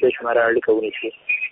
چې شماره اړیکه ونیسي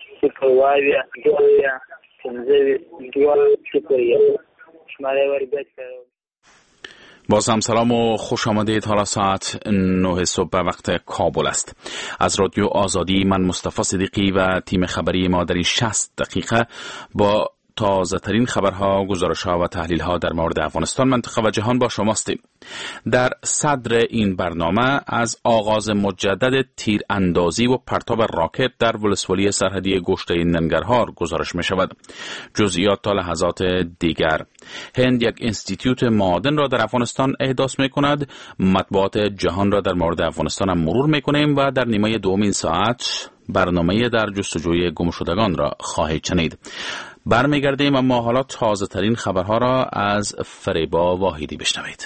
0 شماره ورگشت. باز هم سلام و خوش آمدید. حالا ساعت 9 صبح به وقت کابل است. از رادیو آزادی من مصطفی صدیقی و تیم خبری ما در این 60 دقیقه با تازه ترین خبرها، گزارش‌ها و تحلیل‌ها در مورد افغانستان، منطقه و جهان با شماستیم. در صدر این برنامه از آغاز مجدد تیراندازی و پرتاب راکت در ولسوالی سرحدی گشته ننگرهار گزارش می‌شود. جزئیات تا لحظات دیگر. هند یک انستیتیوت معادن را در افغانستان احداث می‌کند. مطبوعات جهان را در مورد افغانستان هم مرور می‌کنیم و در نیمه دوم این ساعت برنامه در جستجوی گمشدگان را خواهید شنید. برمیگردیم، اما حالا تازه ترین خبرها را از فریبا واحدی بشنوید.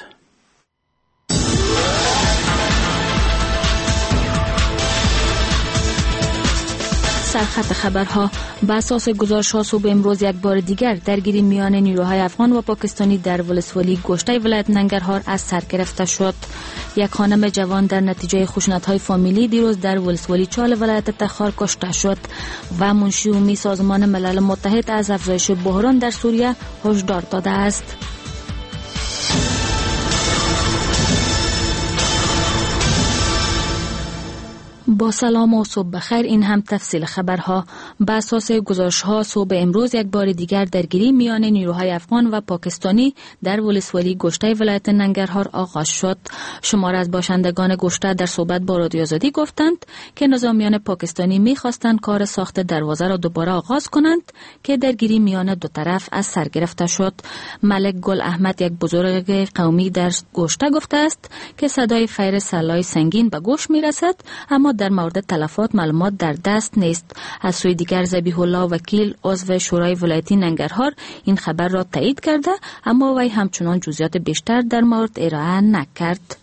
سرخط خبرها. به اساس گزارش‌ها صبح امروز یک بار دیگر درگیری میان نیروهای افغان و پاکستانی در ولسوالی گشته ولایت ننگرهار از سر گرفته شد. یک خانم جوان در نتیجه خشونت‌های فامیلی دیروز در ولسوالی چال ولایت تخار کشته شد و منشی عمومی سازمان ملل متحد از افزایش بحران در سوریه هشدار داده است. با سلام و صبح بخیر. این هم تفصیل خبرها. به اساس گزارش‌ها صبح امروز یک بار دیگر درگیری میان نیروهای افغان و پاکستانی در ولسوالی گشته ولایت ننگرهار آغاز شد. شمار از باشندگان گشته در صحبت با رادیو آزادی گفتند که نظامیان پاکستانی می‌خواستند کار ساخت دروازه را دوباره آغاز کنند که درگیری میان دو طرف از سر گرفته شد. ملک گل احمد، یک بزرگ قومی در گشته، گفته است که صدای فیر سلای سنگین به گوش می‌رسد، اما در مورد تلفات معلومات در دست نیست. از سوی دیگر ذبیح الله وکیل، عضو شورای ولایتی ننگرهار، این خبر را تایید کرده، اما وی همچنان جزئیات بیشتر در مورد ارائه نکرد.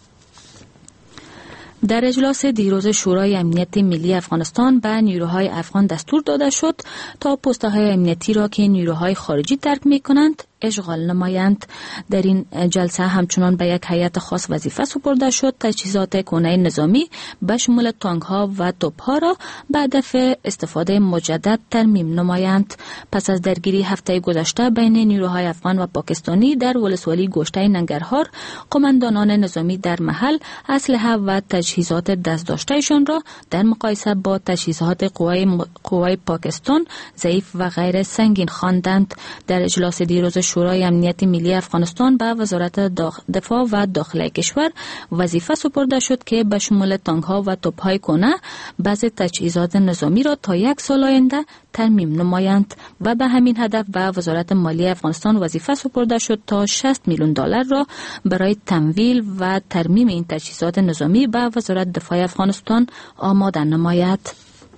در اجلاس دیروز شورای امنیت ملی افغانستان به نیروهای افغان دستور داده شد تا پست‌های امنیتی را که نیروهای خارجی ترک می‌کنند اشغال نمایند. در این جلسه همچنان به یک هیئت خاص وظیفه سپرده شد تجهیزات کهنه نظامی به شمول تانک‌ها و توپ‌ها را به هدف استفاده مجدد ترمیم نمایند. پس از درگیری هفته گذشته بین نیروهای افغان و پاکستانی در ولسوالی گشته ننگرهار، قماندانان نظامی در محل اسلحه و تجهیزات دست‌داشته‌شان را در مقایسه با تجهیزات قوای پاکستان ضعیف و غیر سنگین خواندند. در اجلاس دیروز شورای امنیت ملی افغانستان به وزارت دفاع و داخلی کشور وظیفه سپرده شد که به شمول تانک‌ها و توپ‌های کهنه بعضی تجهیزات نظامی را تا 1 سال آینده ترمیم نمایند و به همین هدف به وزارت مالی افغانستان وظیفه سپرده شد تا $60 میلیون را برای تمویل و ترمیم این تجهیزات نظامی به وزارت دفاع افغانستان آماده نماید.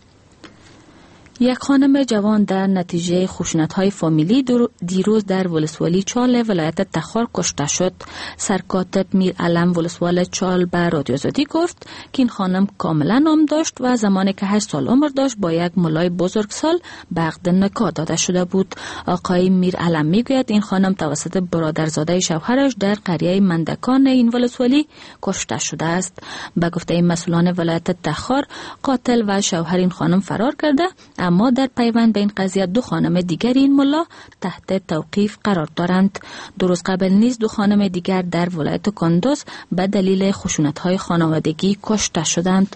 یک خانم جوان در نتیجه خشونت‌های فامیلی دیروز در ولسوالی چال ولایت تخار کشته شد. سرکاتب میر علم ولسوال چال به رادیو آزادی گفت که این خانم کاملا نام داشت و زمانی که 8 سال عمر داشت با یک ملای بزرگسال به عقد نکاح داده شده بود. آقای میر علم میگوید این خانم توسط برادرزاده شوهرش در قریه مندکان این ولسوالی کشته شده است. به گفته مسئولان ولایت تخار، قاتل و شوهر این خانم فرار کرده، اما در پیوند به این قضیه 2 خانم دیگر این ملا تحت توقیف قرار دارند. 2 روز قبل نیز 2 خانم دیگر در ولایت کندوز به دلیل خشونت‌های خانوادگی کشته شدند.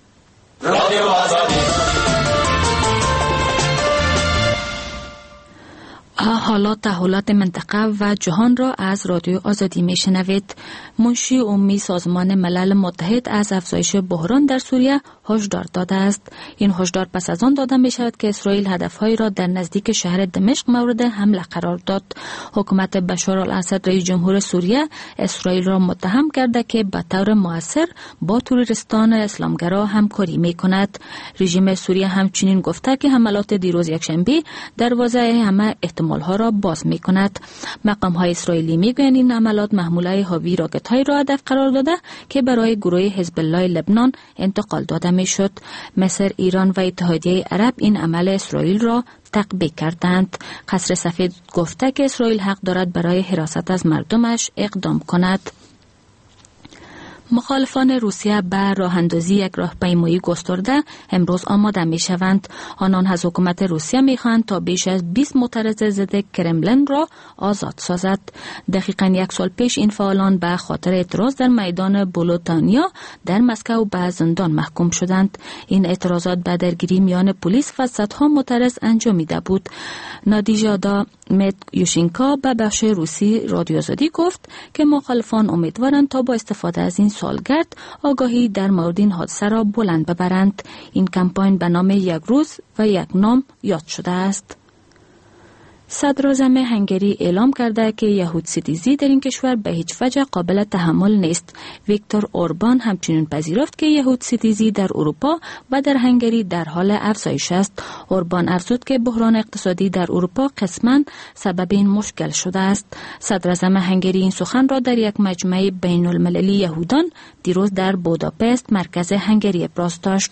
حالا تحولات منطقه و جهان را از رادیو آزادی میشنوید. منشی عمومی سازمان ملل متحد از افزایش بحران در سوریه هشدار داده است. این هشدار پس از آن داده می شود که اسرائیل هدفهایی را در نزدیک شهر دمشق مورد حمله قرار داد. حکومت بشار الاسد رئیس جمهور سوریه اسرائیل را متهم کرده که به طور مؤثر با تروریستان اسلامگرا همکاری می کند. رژیم سوریه همچنین گفته که حملات دیروز یکشنبه دروازه همه احتمالها را باز می کند. مقام‌های اسرائیلی میگویند این حملات محموله حاوی راکت‌های را هدف قرار داده که برای گروه حزب الله لبنان انتقال داده می شد. مصر، ایران و اتحادیه عرب این عمل اسرائیل را تقبیح کردند. قصر سفید گفته که اسرائیل حق دارد برای حراست از مردمش اقدام کند. مخالفان روسیه به راه اندازی یک راهپیمایی گسترده امروز آماده می شوند. آنان از حکومت روسیه می خواهند تا بیش از 20 معترض ضد کرملین را آزاد سازد. دقیقاً یک سال پیش این فعالان به خاطر اعتراض در میدان بولوتانیا در مسکو به زندان محکوم شدند. این اعتراضات به درگیری میان پلیس و صدها معترض انجامیده بود. نادیژادا میتیوشینکا به بخش روسی رادیو آزادی گفت که مخالفان امیدوارند تا با استفاده از این سالگرد آگاهی در مورد این حادثه را بلند ببرند. این کمپاین به نام یک روز و یک نام یاد شده است. صدراعظم هنگری اعلام کرده که یهود ستیزی در این کشور به هیچ وجه قابل تحمل نیست. ویکتور اوربان همچنین پذیرفت که یهود ستیزی در اروپا و در هنگری در حال افزایش است. اوربان افزود که بحران اقتصادی در اروپا قسماً سبب این مشکل شده است. صدراعظم هنگری این سخن را در یک مجمع بین المللی یهودان دیروز در بوداپست مرکز هنگری ابراز داشت.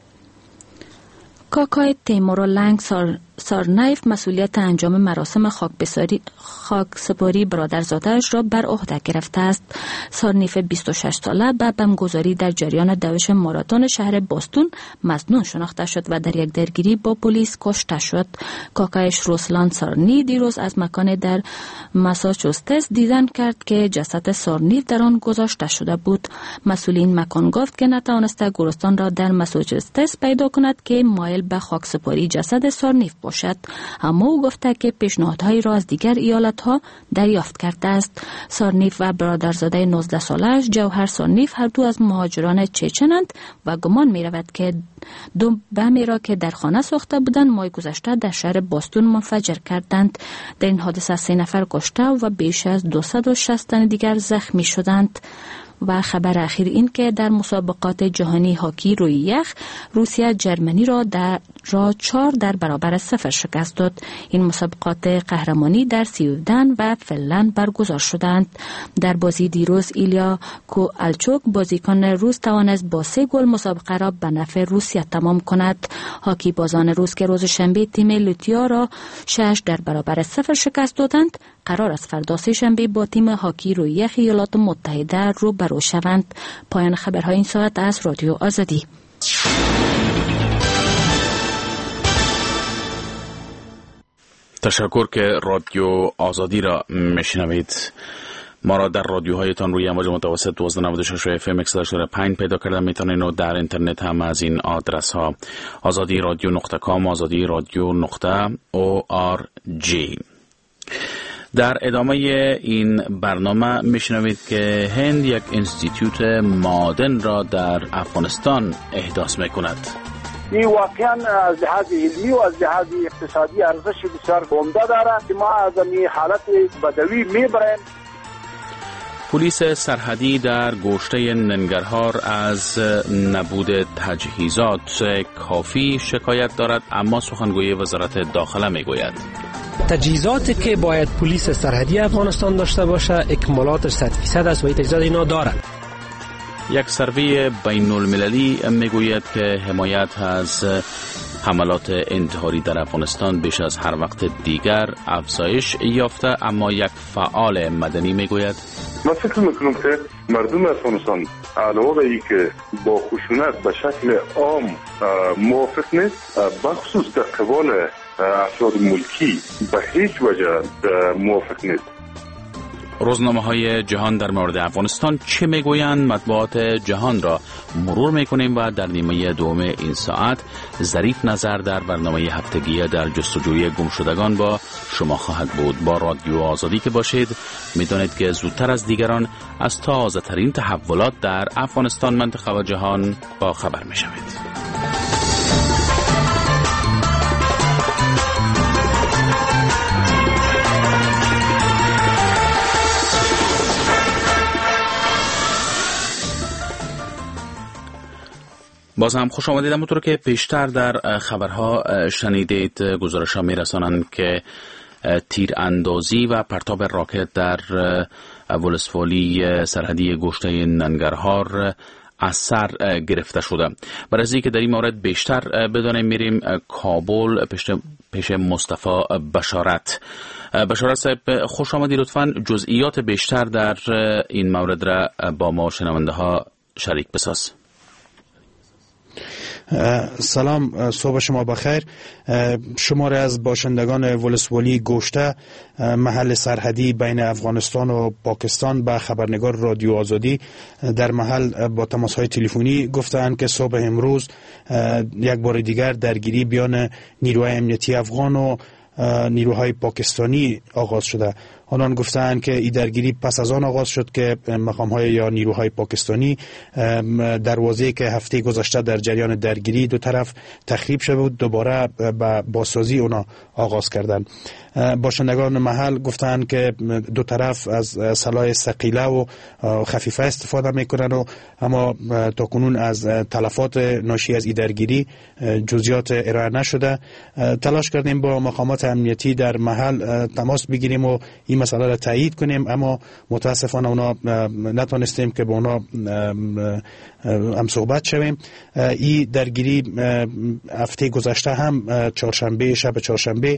کاکای تیمورلنگ سارنایف مسئولیت انجام مراسم خاکسپاری برادرزاده‌اش را بر عهده گرفته است. سارنایف 26 ساله به بمبگذاری در جریان دوش ماراتون شهر بوستون مظنون شناخته شد و در یک درگیری با پلیس کشته شد. کاکایش روسلان سارنی دیروز از مکان در ماساچوستس دیدن کرد که جسد سارنیف در آن گذاشته شده بود. مسئولین مکان گفت که نتوانسته گورستان را در ماساچوستس پیدا کند که مایل به خاکسپاری جسد سارنیف باشد، اما او گفته که پیشنهادهایی را از دیگر ایالت‌ها دریافت کرده است. سارنیف و برادرزاده 19 سالش جوهر سارنیف هر دو از مهاجران چچنند و گمان می‌رود که دو بمی را که در خانه ساخته بودند ماه گذشته در شهر بوستون منفجر کردند. در این حادثه 3 نفر کشته و بیش از 260 تن دیگر زخمی شدند. و خبر اخیر این که در مسابقات جهانی هاکی روی یخ روسیه جرمنی را 4 در برابر 0 شکست داد. این مسابقات قهرمانی در سویدن و فنلند برگزار شدند. در بازی دیروز ایلیا کوالچوک بازیکن روس توانست با 3 گل مسابقه را به نفع روسیه تمام کند. هاکی بازان روس که روز شنبه تیم لوتیا را 6 در برابر 0 شکست دادند قرار است فردا سه شنبه با تیم هاکی روی یخ ایالات متحده روبرو شوند. پایان خبرهای این ساعت از رادیو آزادی. تشکر که رادیو آزادی را میشنوید. ما را در رادیوهایتان روی امواج متوسط 1296 FM 105 پیدا کردن میتونین و در اینترنت هم از این آدرس ها azadi-radio.com azadi-radio.org. در ادامه این برنامه میشنوید که هند یک انستیتوت معادن را در افغانستان احداث میکند. این واقعا از لحاظ علمی و از لحاظ اقتصادی ارزش بسیار عمده دارد که ما از این حالت بدوی میبریم. پلیس سرحدی در گوشته ننگرهار از نبود تجهیزات کافی شکایت دارد، اما سخنگوی وزارت داخله میگوید تجهیزاتی که باید پلیس سرحدی افغانستان داشته باشه اکمالاتش 100% است و این تجهیزات اینا دارد. یک سروی بین المللی میگوید که حمایت از حملات انتحاری در افغانستان بیش از هر وقت دیگر افزایش یافته، اما یک فعال مدنی میگوید من فکر میکنم که مردم افغانستان علاوه بر اینکه با خشونت به شکل عام موافق نیست، بخصوص در قبال افراد ملکی به هیچ وجه موافق نیست. روزنامه‌های جهان در مورد افغانستان چه میگویند؟ مطبوعات جهان را مرور میکنیم و در نیمه دوم این ساعت ظریف نظر در برنامه هفتگی در جستجوی گمشدگان با شما خواهد بود. با رادیو آزادی که باشید میدانید که زودتر از دیگران از تازه ترین تحولات در افغانستان، منطقه و جهان با خبر میشوید. باز هم خوش آمدید. همونطور که پیشتر در خبرها شنیدید، گزارش‌ها می‌رسانند که تیراندازی و پرتاب راکت در ولسوالی سرحدی گوشته ننگرهار از سر گرفته شده. برای از اینکه در این مورد بیشتر بدانیم میریم کابل پیش مصطفی بشارت. بشارت صاحب خوش آمدید. لطفاً جزئیات بیشتر در این مورد را با ما شنونده ها شریک بساز. سلام، صبح شما بخیر. شماری از باشندگان ولسوالی گوشته، محل سرحدی بین افغانستان و پاکستان، به خبرنگار رادیو آزادی در محل با تماس‌های تلفنی گفتند که صبح امروز یک بار دیگر درگیری بیان نیروهای امنیتی افغان و نیروهای پاکستانی آغاز شده. آنان گفتند که این درگیری پس از آن آغاز شد که مقام‌های یا نیروهای پاکستانی دروازه‌ای که هفته گذشته در جریان درگیری دو طرف تخریب شده بود دوباره به بازسازی اونا آغاز کردند. باشندگان محل گفتند که دو طرف از سلاح ثقیله و خفیفه استفاده میکنن و اما تاکنون از تلفات ناشی از این درگیری جزئیات ارائه نشده. تلاش کردیم با مقامات امنیتی در محل تماس بگیریم و این مسئله را تایید کنیم، اما متاسفانه اونا نتونستیم که با اونا هم صحبت شویم. این درگیری هفته گذشته هم چهارشنبه، شب چهارشنبه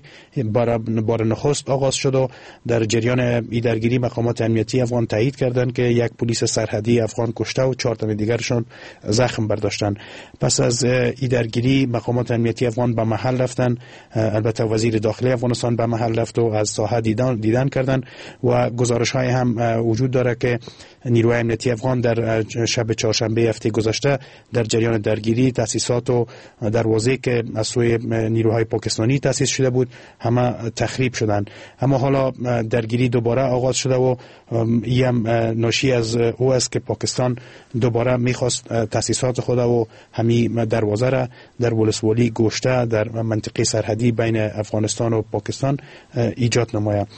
بار نخست آغاز شد و در جریان این درگیری مقامات امنیتی افغان تایید کردند که یک پلیس سرحدی افغان کشته و 4 تن دیگرشون زخم برداشتند. پس از این درگیری مقامات امنیتی افغان به محل رفتن، البته وزیر داخلی افغانستان به محل رفت و از ساحه دیدن کردن و گزارش های هم وجود داره که نیروهای امنیتی افغان در شب چهارشنبه هفته گذشته در جریان درگیری تاسیسات و دروازه‌ای که از سوی نیروهای پاکستانی تاسیس شده بود همه تخریب شدند. اما حالا درگیری دوباره آغاز شده و این ناشی از او است که پاکستان دوباره میخواست تاسیسات خود و همین دروازه را در ولسوالی گوشته در منطقه سرحدی بین افغانستان و پاکستان ایجاد نماید.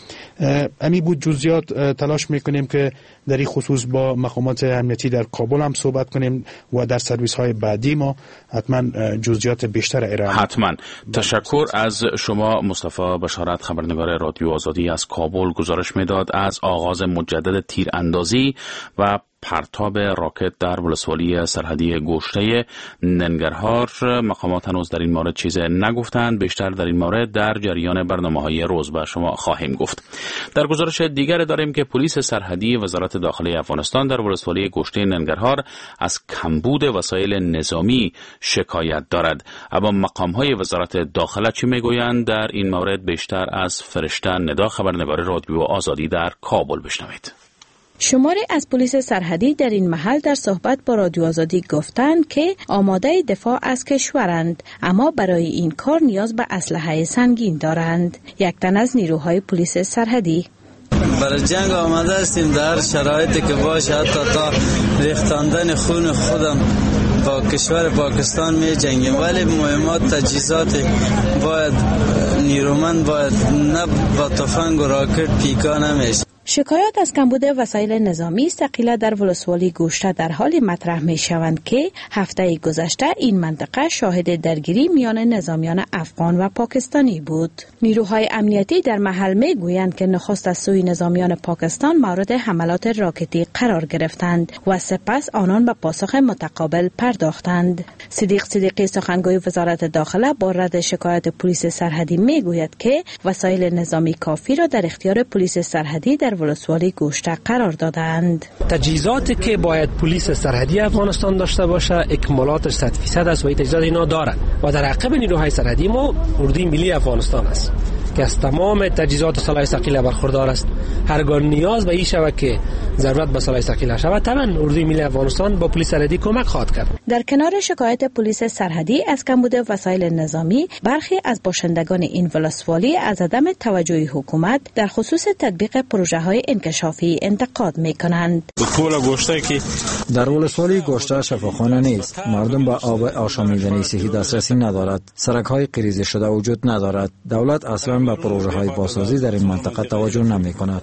امی بود جزئیات تلاش میکنیم که در این خصوص با مقامات امنیتی در کابل هم صحبت کنیم و در سرویس های بعدی ما حتما جزئیات بیشتر ارائه. حتما. تشکر از شما مصطفی بشارت، خبرنگار رادیو آزادی از کابل. گزارش میداد از آغاز مجدد تیراندازی و پرتاب راکت در ولسوالی سرحدی گوشته ننگرهار. مقامات هنوز در این مورد چیز نگفتند. بیشتر در این مورد در جریان برنامه‌های روز به شما خواهیم گفت. در گزارش دیگر داریم که پلیس سرحدی وزارت داخلی افغانستان در ولسوالی گوشته ننگرهار از کمبود وسایل نظامی شکایت دارد. اما مقام‌های وزارت داخله چی میگویند در این مورد؟ بیشتر از فرشته ندا، خبرنگار رادیو آزادی در کابل بشنوید. شماری از پلیس سرحدی در این محل در صحبت با رادیو آزادی گفتند که آماده دفاع از کشورند، اما برای این کار نیاز به اسلحه سنگین دارند. یک تن از نیروهای پلیس سرحدی: برای جنگ آماده هستیم، در شرایطی که باشه، حتی تا ریختاندن خون خودم با کشور پاکستان می جنگیم، ولی مهمات تجهیزات باید نیرومند، باید نه با تفنگ و راکت پیکا نمیشه. شکایات از کمبود وسایل نظامی ثقیله در ولسوالی گوشته در حال مطرح می شوند که هفته گذشته این منطقه شاهد درگیری میان نظامیان افغان و پاکستانی بود. نیروهای امنیتی در محل می گویند که نخست از سوی نظامیان پاکستان مورد حملات راکتی قرار گرفتند و سپس آنان به پاسخ متقابل پرداختند. صدیقی سخنگوی وزارت داخله با رد شکایت پلیس سرحدی می گوید که وسایل نظامی کافی را در اختیار پلیس سرحدی در ولسوالی گوشته قرار دادند. تجهیزاتی که باید پلیس سرحدی افغانستان داشته باشه اکمالاتش 100% است و این تجهیزات اینا دارند و در عقب نیروهای سرحدی ما اردوی ملی افغانستان است که از تمام تجهیزات سلاح ثقیله برخوردار است. هرگاه نیاز به این شود که ضرورت به سلاح ثقیله شود، طبعا اردوی ملی افغانستان با پلیس سرحدی کمک خواهد کرد. در کنار شکایت پلیس سرحدی از کمبود وسایل نظامی، برخی از باشندگان این ولسوالی از عدم توجه حکومت در خصوص تطبیق پروژه‌های انکشافی انتقاد می‌کنند. در ولسوالی گوشته شفاخانه نیست، مردم به آب آشامیدنی صحی دسترسی ندارد، سرک‌های قریزه شده وجود ندارد، دولت اصلاً به پروژه‌های بازسازی در این منطقه توجه نمی‌کند.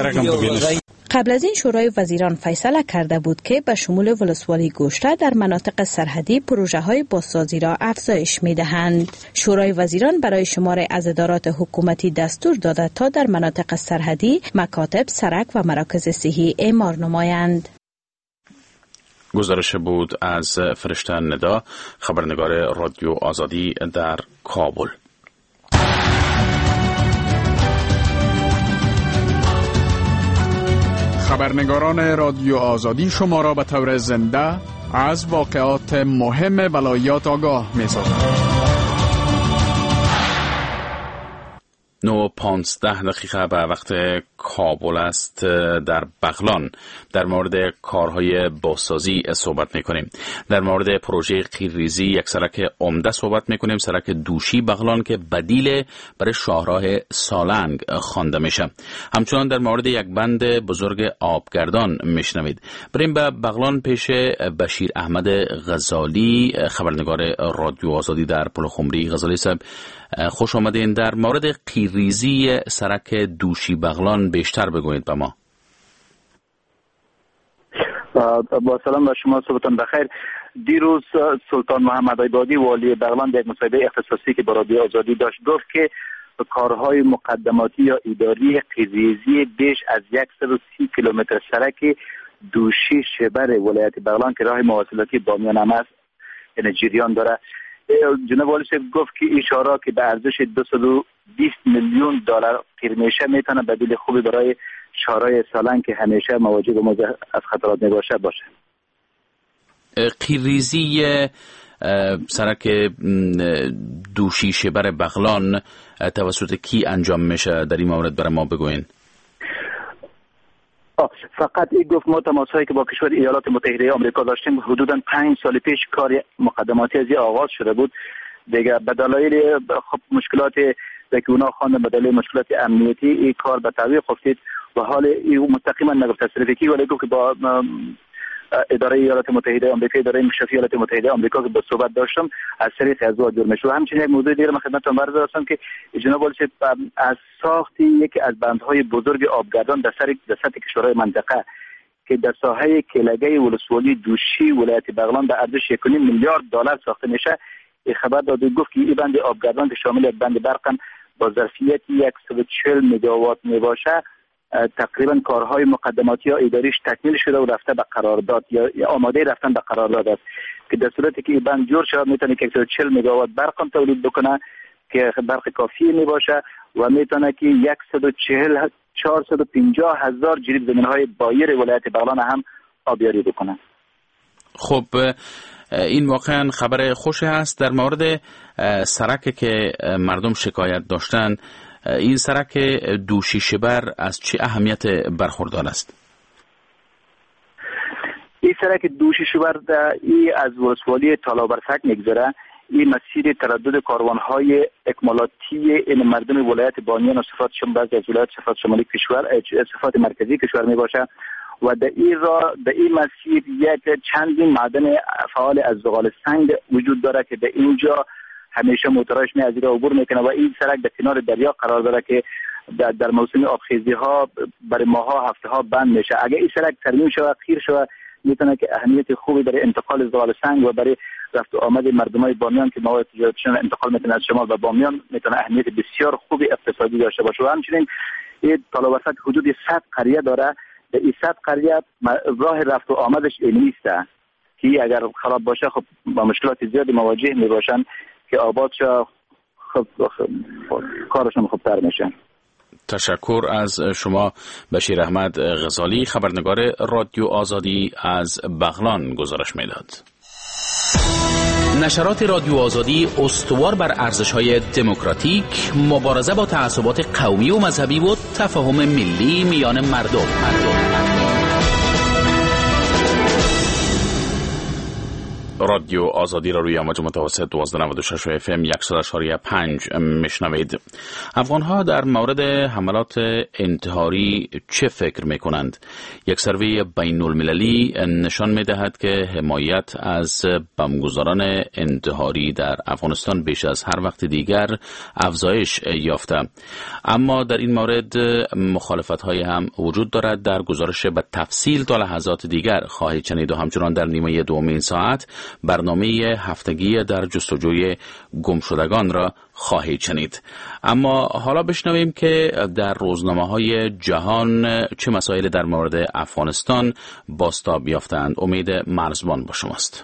قبل از این شورای وزیران فیصله کرده بود که به شمول ولسوالی گوشته در مناطق سرحدی پروژه‌های بازسازی را افزایش می‌دهند. شورای وزیران برای شماری از ادارات حکومتی دستور داده تا در مناطق سرحدی مکاتب، سرک و مراکز صحی اعمار نمایند. گزارش بود از فرشته ندا، خبرنگار رادیو آزادی در کابل. خبرنگاران رادیو آزادی شما را به طور زنده از واقعات مهم ولایات آگاه می‌سازند. 9:15 به وقت کابل است. در بغلان در مورد کارهای بازسازی صحبت میکنیم. در مورد پروژه قیرریزی یک سرک عمده صحبت میکنیم، سرک دوشی بغلان که بدیل برای شاهراه سالنگ خوانده میشه. همچنان در مورد یک بند بزرگ آبگردان میشنوید. بریم به بغلان پیش بشیر احمد غزالی، خبرنگار رادیو آزادی در پلخمری. غزالی صاحب خوش آمدین. در مورد قیرریزی سرک دوشی بغلان بیشتر بگویید به ما. با سلام به شما، صبحتان بخیر. دیروز سلطان محمد ایبادی والی بغلان در یک مصاحبه اختصاصی که با رادیو آزادی داشت گفت که کارهای مقدماتی یا اداری قیرریزی بیش از 130 کیلومتر سرک دوشی شبر ولایت بغلان که راه مواصلاتی بامیان هم است یعنی جریان داره. جناب والی صاحب گفت که این شاهراه که به ارزش 220 میلیون دلار قیر میشه میتونه بدیل خوبی برای شاهراه سالنگ که همیشه مواجه با موضوع از خطرات میباشه باشه. قیرریزی سرک دوشی شبر بغلان توسط کی انجام میشه؟ در این مورد برای ما بگوین. فقط این گفت ما تماسهایی که با کشور ایالات متحده آمریکا داشتیم حدوداً 5 سال پیش کار مقدماتی از این آغاز شده بود دیگه. به دلایل خب مشکلات که اونا خواندن، به دلیل مشکلات امنیتی این کار به تعویق افتاد و حال این مستقیما نگفت تصریف کی، ولی گفت که با اداره ایالات متحده آمریکا، اداره مشرفی ایالات متحده آمریکا که با صحبت داشتم از طریق از جور میشه. و همچنین یک موضوع دیگه من خدمتتون عرض داشتم که جناب والی از ساخت یکی از بندهای بزرگ آبگردان در سطح کشورهای منطقه که در ساحه کلگه ولسوالی دوشی ولایت بغلان به ارزش 1.5 میلیارد دلار ساخته میشه. این خبر داد گفت که این بند آبگردان که شامل یک بند برق با ظرفیت 140 مگاوات میباشه تقریبا کارهای مقدماتی یا اداریش تکمیل شده و رفته به قرارداد یا آماده رفتن به قرارداد است که در صورتی که این بند جور شود میتونه که 140 مگاوات برق هم تولید بکنه که برق کافی میباشه و میتونه که 450 هزار جریب زمینهای بایر ولایت بغلان هم آبیاری بکنه. خب این واقعا خبر خوش است. در مورد سرک که مردم شکایت داشتن، این سرک دوشی شبر از چه اهمیت برخوردار است؟ این سرک دوشی شبر ای از ولسوالی تالابرفک میگذره. این مسیر تردد کاروانهای اکمالاتی این مردم ولایت بامیان و صفات بعضی از ولایت صفات شمالی کشور، صفات مرکزی کشور می باشه و در این مسیر یک چندین معدن فعال از زغال سنگ وجود داره که در اینجا همیشه موتورایش می از اینجا عبور میکنه و این سرک در کنار دریا قرار داره که در موسم آبخیزی ها برای ماها هفته ها بند میشه. اگر این سرک ترمیم شود، خیر شود، میتونه که اهمیت خوبی برای انتقال زغال سنگ و برای رفت و آمد مردمای بامیان که مواد تجارتشون انتقال میکنه از شمال و بامیان میتونه اهمیت بسیار خوبی اقتصادی داشته باشه. و همچنین این تالابرفک حدود 100 قریه داره. در این 100 قریه راه رفت و آمدش نیست که اگر خراب باشه خب با مشکلات زیادی مواجه میباشن که آبادش خب کارشون خوبتر میشه. تشکر از شما بشیر احمد غزالی، خبرنگار رادیو آزادی از بغلان گزارش میداد. نشرات رادیو آزادی استوار بر ارزش‌های دموکراتیک، مبارزه با تعصبات قومی و مذهبی و تفاهم ملی میان مردم. رادیو آزادی را روی امواج متوسط 1296 اف ام 100.5 میشنوید. افغان‌ها در مورد حملات انتحاری چه فکر می‌کنند؟ یک سروی بین‌المللی نشان می‌دهد که حمایت از بمبگذاران انتحاری در افغانستان بیش از هر وقت دیگر افزایش یافته. اما در این مورد مخالفت‌های هم وجود دارد. در گزارش به تفصیل تا لحظات دیگر خواهید شنید و همچنان در نیمه دوم این ساعت برنامه هفتگی در جستجوی گمشدگان را خواهید شنید. اما حالا بشنویم که در روزنامه‌های جهان چه مسائل در مورد افغانستان بازتاب یافتند. امید مرزبان با شماست.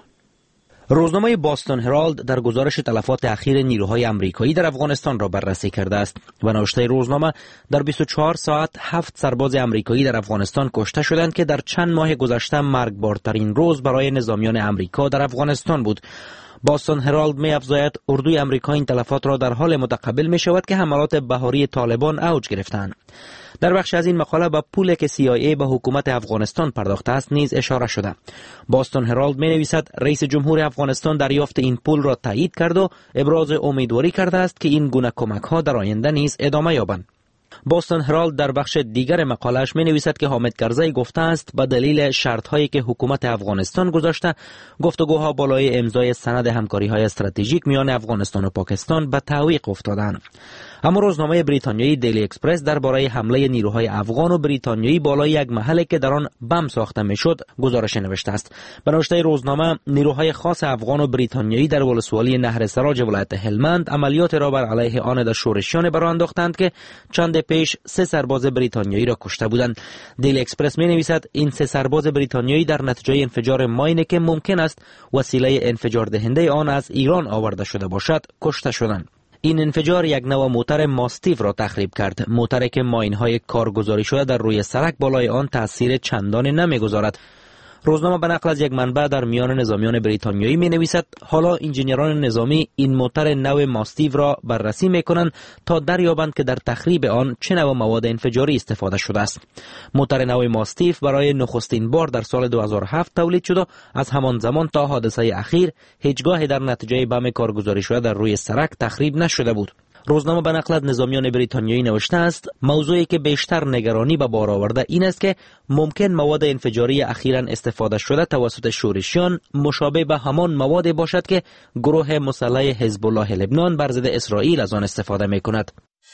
روزنامه باستون هرالد در گزارش تلفات اخیر نیروهای آمریکایی در افغانستان را بررسی کرده است و نوشته روزنامه در 24 ساعت 7 سرباز آمریکایی در افغانستان کشته شدند که در چند ماه گذشته مرگبارترین روز برای نظامیان آمریکا در افغانستان بود. باستون هرالد می افزاید اردوی آمریکا این تلفات را در حال متقبل می شود که حملات بهاری طالبان اوج گرفتند. در بخش از این مقاله به پولی که CIA به حکومت افغانستان پرداخته است نیز اشاره شده. باستون هرالد می نویسد رئیس جمهور افغانستان دریافت این پول را تایید کرد و ابراز امیدواری کرده است که این گونه کمک ها در آینده نیز ادامه یابند. باستون هرالد در بخش دیگر مقاله‌اش می نویسد که حامد کرزی گفته است به دلیل شرط‌هایی که حکومت افغانستان گذاشته گفتگوها بالای امضای سند همکاری‌های استراتژیک میان افغانستان و پاکستان به تعویق افتادند. اما روزنامه بریتانیایی دیلی اکسپرس درباره حمله نیروهای افغان و بریتانیایی بالای یک محلی که در آن بم ساخته میشد گزارش نوشته است. به نوشته روزنامه نیروهای خاص افغان و بریتانیایی در ولسوالی نهر سراج ولایت هلمند عملیات را بر علیه آن در شورشیان برآ انداختند که چند پیش 3 سرباز بریتانیایی را کشته بودند. دیلی اکسپرس می نویسد این 3 سرباز بریتانیایی در نتیجه انفجار ماینی که ممکن است وسیله انفجار دهنده آن از ایران آورده شده باشد کشته شدند. این انفجار یک نوع موتر ماستیف را تخریب کرد، موتری که ماین‌های کارگزاری شده در روی سرک بالای آن تأثیر چندانی نمی‌گذارد. روزنامه به نقل از یک منبع در میان نظامیان بریتانیایی می نویسد حالا انجینیران نظامی این موتر نو ماستیو را بررسی می کنند تا دریابند که در تخریب آن چه نوع مواد انفجاری استفاده شده است. موتر نو ماستیو برای نخستین بار در سال 2007 تولید شد و از همان زمان تا حادثه اخیر هیچگاه در نتیجه بم کارگزاری شده در روی سرک تخریب نشده بود. روزنامه به نقل از نظامیان بریتانیایی نوشته است موضوعی که بیشتر نگرانی به بار آورده این است که ممکن مواد انفجاری اخیراً استفاده شده توسط شورشیان مشابه به همان مواد باشد که گروه مسلح حزب الله لبنان بر ضد اسرائیل از آن استفاده می کند.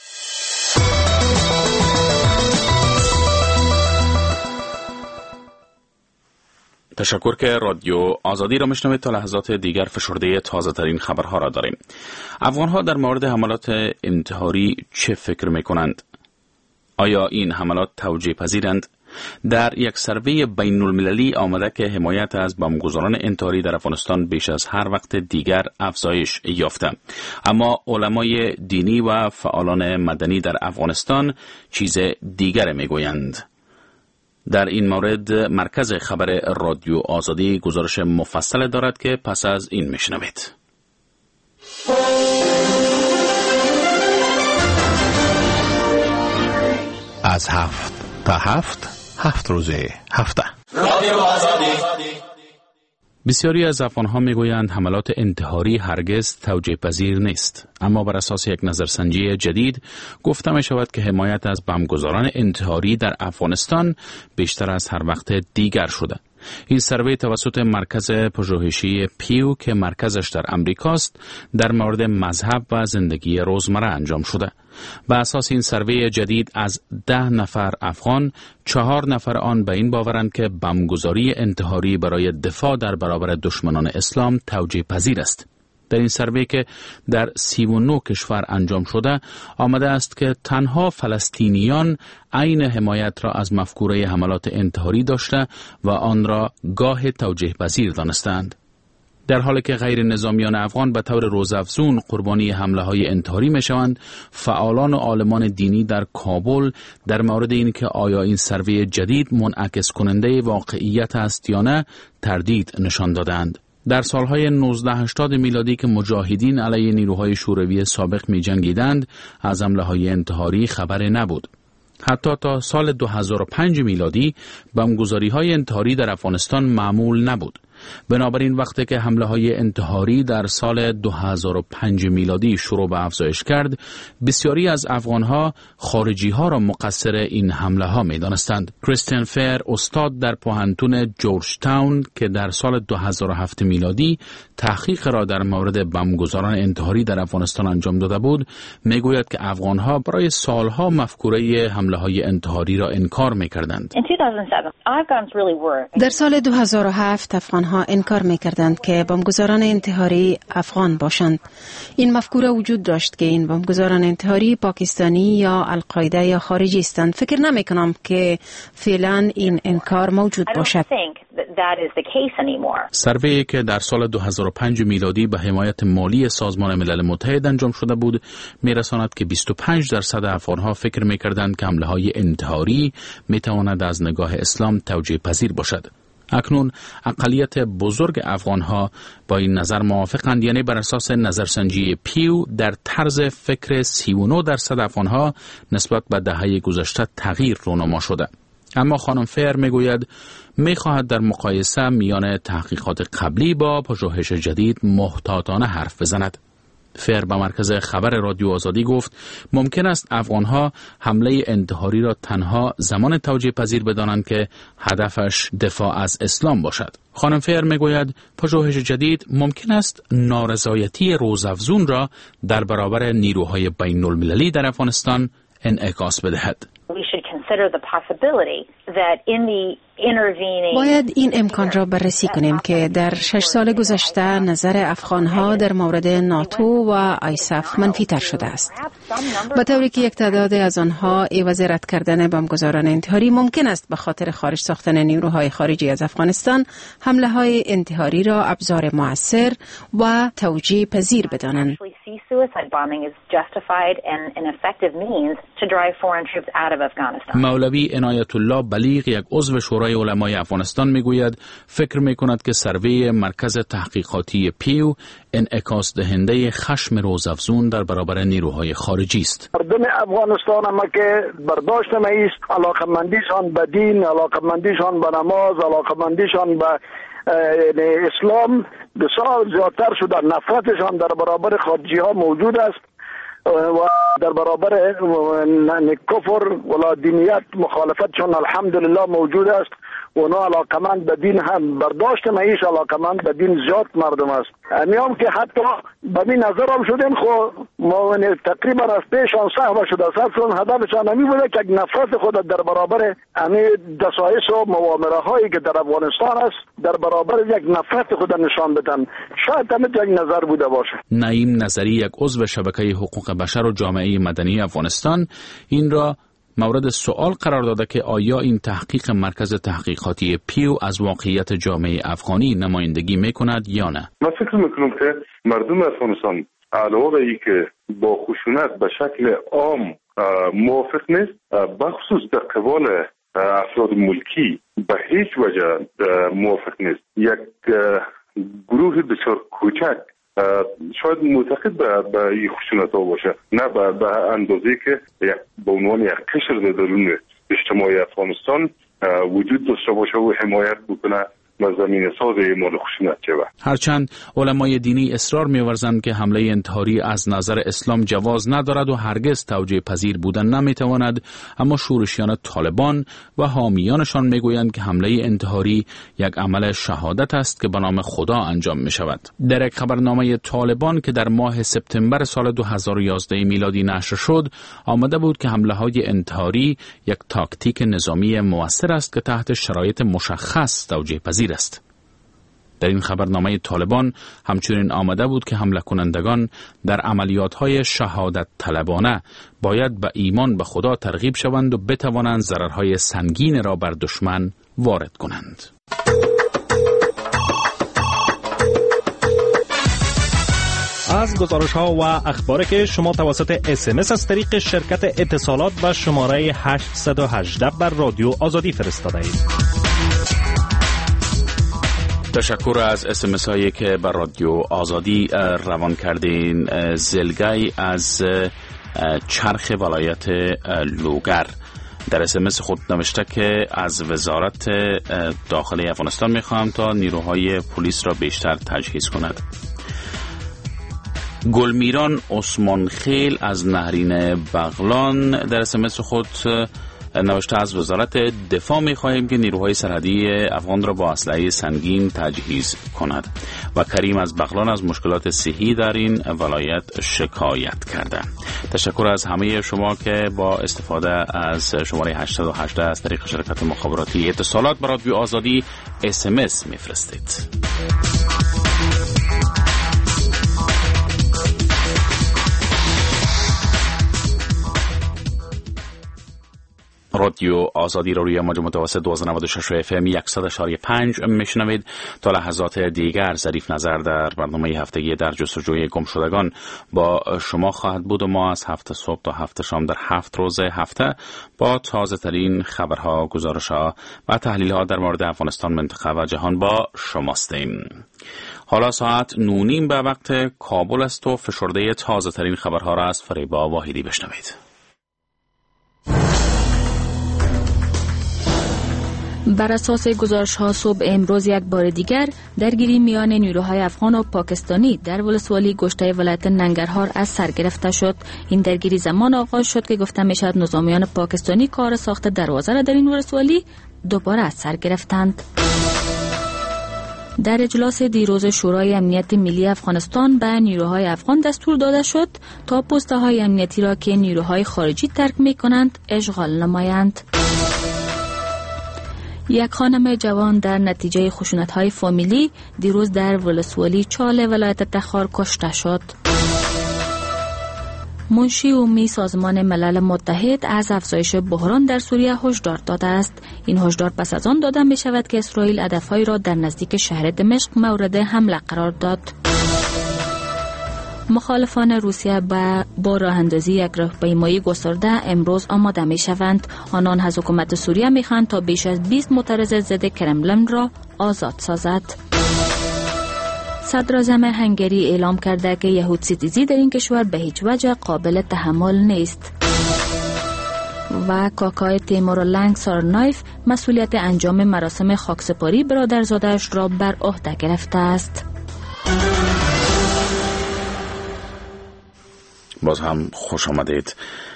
تشکر که رادیو آزادی را میشنوید. تا لحظات دیگر فشرده تازه ترین خبرها را داریم. افغانها در مورد حملات انتحاری چه فکر میکنند؟ آیا این حملات توجیه پذیرند؟ در یک سروی بین المللی آمده که حمایت از بمبگذاران انتحاری در افغانستان بیش از هر وقت دیگر افزایش یافته. اما علمای دینی و فعالان مدنی در افغانستان چیز دیگر میگویند. در این مورد مرکز خبر رادیو آزادی گزارش مفصل دارد که پس از این میشنوید. از 7 تا 7 روز هفته رادیو آزادی. بسیاری از افغانها میگویند حملات انتحاری هرگز توجیه پذیر نیست، اما بر اساس یک نظرسنجی جدید گفته می شود که حمایت از بمبگذاران انتحاری در افغانستان بیشتر از هر وقت دیگر شده. این سروی توسط مرکز پژوهشی پیو که مرکزش در امریکاست در مورد مذهب و زندگی روزمره انجام شده. بر اساس این سروی جدید از 10 نفر افغان 4 نفر آن به این باورند که بمبگذاری انتحاری برای دفاع در برابر دشمنان اسلام توجیه پذیر است. در این سروی که در 39 کشور انجام شده آمده است که تنها فلسطینیان عین حمایت را از مفکوره حملات انتحاری داشته و آن را گاه توجیه پذیر دانستند. در حالی که غیر نظامیان افغان به طور روزافزون قربانی حمله های انتحاری می شوند، فعالان و عالمان دینی در کابل در مورد اینکه آیا این سروی جدید منعکس کننده واقعیت است یا نه تردید نشان دادند. در سالهای 1980 میلادی که مجاهدین علیه نیروهای شوروی سابق می جنگیدند از حمله‌های انتحاری خبری نبود. حتی تا سال 2005 میلادی بمبگذاری‌های انتحاری در افغانستان معمول نبود. بنابراین وقتی که حمله‌های انتحاری در سال 2005 میلادی شروع به افزایش کرد، بسیاری از افغان‌ها خارجی‌ها را مقصر این حمله‌ها می‌دانستند. کریستین فیر، استاد در پوهنتون جورج تاون که در سال 2007 میلادی تحقیق را در مورد بمبگذاران انتحاری در افغانستان انجام داده بود، می‌گوید که افغان‌ها برای سالها مفکوره حمله‌های انتحاری را انکار می‌کردند. در سال 2007 افغان‌ها آنها انکار می‌کردند که بمبگذاران انتحاری افغان باشند. این مفکوره وجود داشت که این بمبگذاران انتحاری پاکستانی یا القاعده یا خارجی هستند. فکر نمی‌کنم که فعلا این انکار موجود باشد. سروی که در سال 2005 میلادی به حمایت مالی سازمان ملل متحد انجام شده بود میرساند که 25% افغانها فکر میکردند که حمله های انتحاری میتواند از نگاه اسلام توجیه پذیر باشد. اکنون اقلیت بزرگ افغانها با این نظر موافقند، یعنی بر اساس نظرسنجی پیو در طرز فکر 39% افغانها نسبت به دهه گذشته تغییر رونما شده. اما خانم فیر میگوید میخواهد در مقایسه میان تحقیقات قبلی با پژوهش جدید محتاطانه حرف بزند. فیر به مرکز خبر رادیو آزادی گفت ممکن است افغانها حمله انتحاری را تنها زمان توجیه پذیر بدانند که هدفش دفاع از اسلام باشد. خانم فیر میگوید پژوهش جدید ممکن است نارضایتی روزافزون را در برابر نیروهای بین المللی در افغانستان انعکاس بدهد. باید این امکان را بررسی کنیم که در 6 سال گذشته نظر افغانها در مورد ناتو و آیساف منفی تر شده است، به طوری که یک تعداد از آنها عوض رد کردن بمبگذاران انتحاری ممکن است به خاطر خارج ساختن نیروهای خارجی از افغانستان حمله های انتحاری را ابزار مؤثر و توجیه پذیر بدانند. مولوی عنایت الله بلیغ، یک عضو شورای علمای افغانستان، میگوید فکر میکند که سروی مرکز تحقیقاتی پیو انعکاس دهنده خشم روزافزون در برابر نیروهای خارجی است. مردم افغانستان هم که برداشت نیست، علاقمندیشان به دین، علاقمندیشان به نماز، علاقمندیشان به اسلام بسیار زیادتر شده. نفرتشان در برابر خارجی ها موجود است و در برابر کفر و دینیت مخالفتشان الحمدلله موجود است. اونا علاقمند به دین هم برداشت معیش، علاقمند به دین زیاد مردم است. میام که حتی به این نظر هم شدیم ما تقریبا از پیشان صحبه شده اصلا هدفشان همی بوده که نفرت خود در برابر همی دسایس و موامره هایی که در افغانستان است در برابر یک نفرت خود نشان بدن. شاید هم یک نظر بوده باشه. نعیم نظری، یک عضو شبکه حقوق بشر و جامعه مدنی افغانستان، این را مورد سوال قرار داده که آیا این تحقیق مرکز تحقیقاتی پیو از واقعیت جامعه افغانی نمایندگی میکند یا نه. من فکر میکنم که مردم افغانستان علاوه ای که با خشونت به شکل عام موافق نیست، بخصوص در قبال افراد ملکی به هیچ وجه موافق نیست. یک گروه بسیار کوچک شاید معتقد به این خشونت ها باشه، نه به اندازه که به عنوان یک قشر در درون اجتماع افغانستان وجود داشته باشه و حمایت بکنه و زمین ساز اعمال خشونت شود. هرچند علمای دینی اصرار می‌ورزند که حمله انتحاری از نظر اسلام جواز ندارد و هرگز توجیه پذیر بودن نمی‌تواند، اما شورشیان طالبان و حامیانشان می‌گویند که حمله انتحاری یک عمل شهادت است که به نام خدا انجام می‌شود. در یک خبرنامه طالبان که در ماه سپتامبر سال 2011 میلادی نشر شد، آمده بود که حمله‌های انتحاری یک تاکتیک نظامی مؤثر است که تحت شرایط مشخص توجیه پذیر است. در این خبرنامه طالبان همچنین آمده بود که حمله کنندگان در عملیات‌های شهادت طلبانه باید به ایمان به خدا ترغیب شوند و بتوانند ضررهای سنگین را بر دشمن وارد کنند. از گزارش‌ها و اخباری که شما توسط SMS از طریق شرکت اتصالات به شماره 818 بر رادیو آزادی فرستاده اید. تشکر از SMS هایی که بر رادیو آزادی روان کردین. زلگای از چرخ ولایت لوگر در SMS خود نوشته که از وزارت داخلی افغانستان میخواهم تا نیروهای پلیس را بیشتر تجهیز کند. گلمیران عثمان خیل از نهرین بغلان در SMS خود نوشته از وزارت دفاع می‌خواهیم که نیروهای سرحدی افغان را با اسلحه سنگین تجهیز کند. و کریم از بغلان از مشکلات صحی در این ولایت شکایت کرده. تشکر از همه شما که با استفاده از شماره 818 از طریق شرکت مخابراتی اتصالات به رادیو آزادی SMS می‌فرستید. رادیو آزادی را روی موج متوسط 1296 FM 100.5 میشنوید. تا لحظات دیگر ظریف نظر در برنامه هفتگی در جستجوی گمشدگان با شما خواهد بود و ما از 7 صبح تا 7 شام در 7 روز هفته با تازه ترین خبرها، گزارشها و تحلیل ها در مورد افغانستان، منطقه و جهان با شماستیم. حالا ساعت 9:30 به وقت کابل است و فشرده تازه ترین خبرها را از فریبا واحدی بشنوید. بر اساس گزارش‌ها صبح امروز یک بار دیگر درگیری میان نیروهای افغان و پاکستانی در ولسوالی گشته ولایت ننگرهار از سر گرفته شد. این درگیری زمان آغاز شد که گفته میشد نظامیان پاکستانی کار ساخت دروازه را در این ولسوالی دوباره از سر گرفتند. در اجلاس دیروز شورای امنیت ملی افغانستان به نیروهای افغان دستور داده شد تا پست‌های امنیتی را که نیروهای خارجی ترک می‌کنند اشغال نمایند. یک خانم جوان در نتیجه خشونت‌های فامیلی دیروز در ولسوالی چاله ولایت تخار کشته شد. منشی عمومی سازمان ملل متحد از افزایش بحران در سوریه هشدار داده است. این هشدار پس از آن داده می شود که اسرائیل هدف‌هایی را در نزدیک شهر دمشق مورد حمله قرار داد. مخالفان روسیه با راه اندازی یک راهپیمایی گسترده امروز آماده می شوند. آنان از حکومت سوریه می خواهند تا بیش از 20 معترض ضد کرملین را آزاد سازد. صدر اعظم هنگری اعلام کرده که یهود ستیزی در این کشور به هیچ وجه قابل تحمل نیست. و کاکای تیمورلنگ سارنایف مسئولیت انجام مراسم خاکسپاری برادرزاده‌اش را بر عهده گرفته است. باز هم خوش آمدید.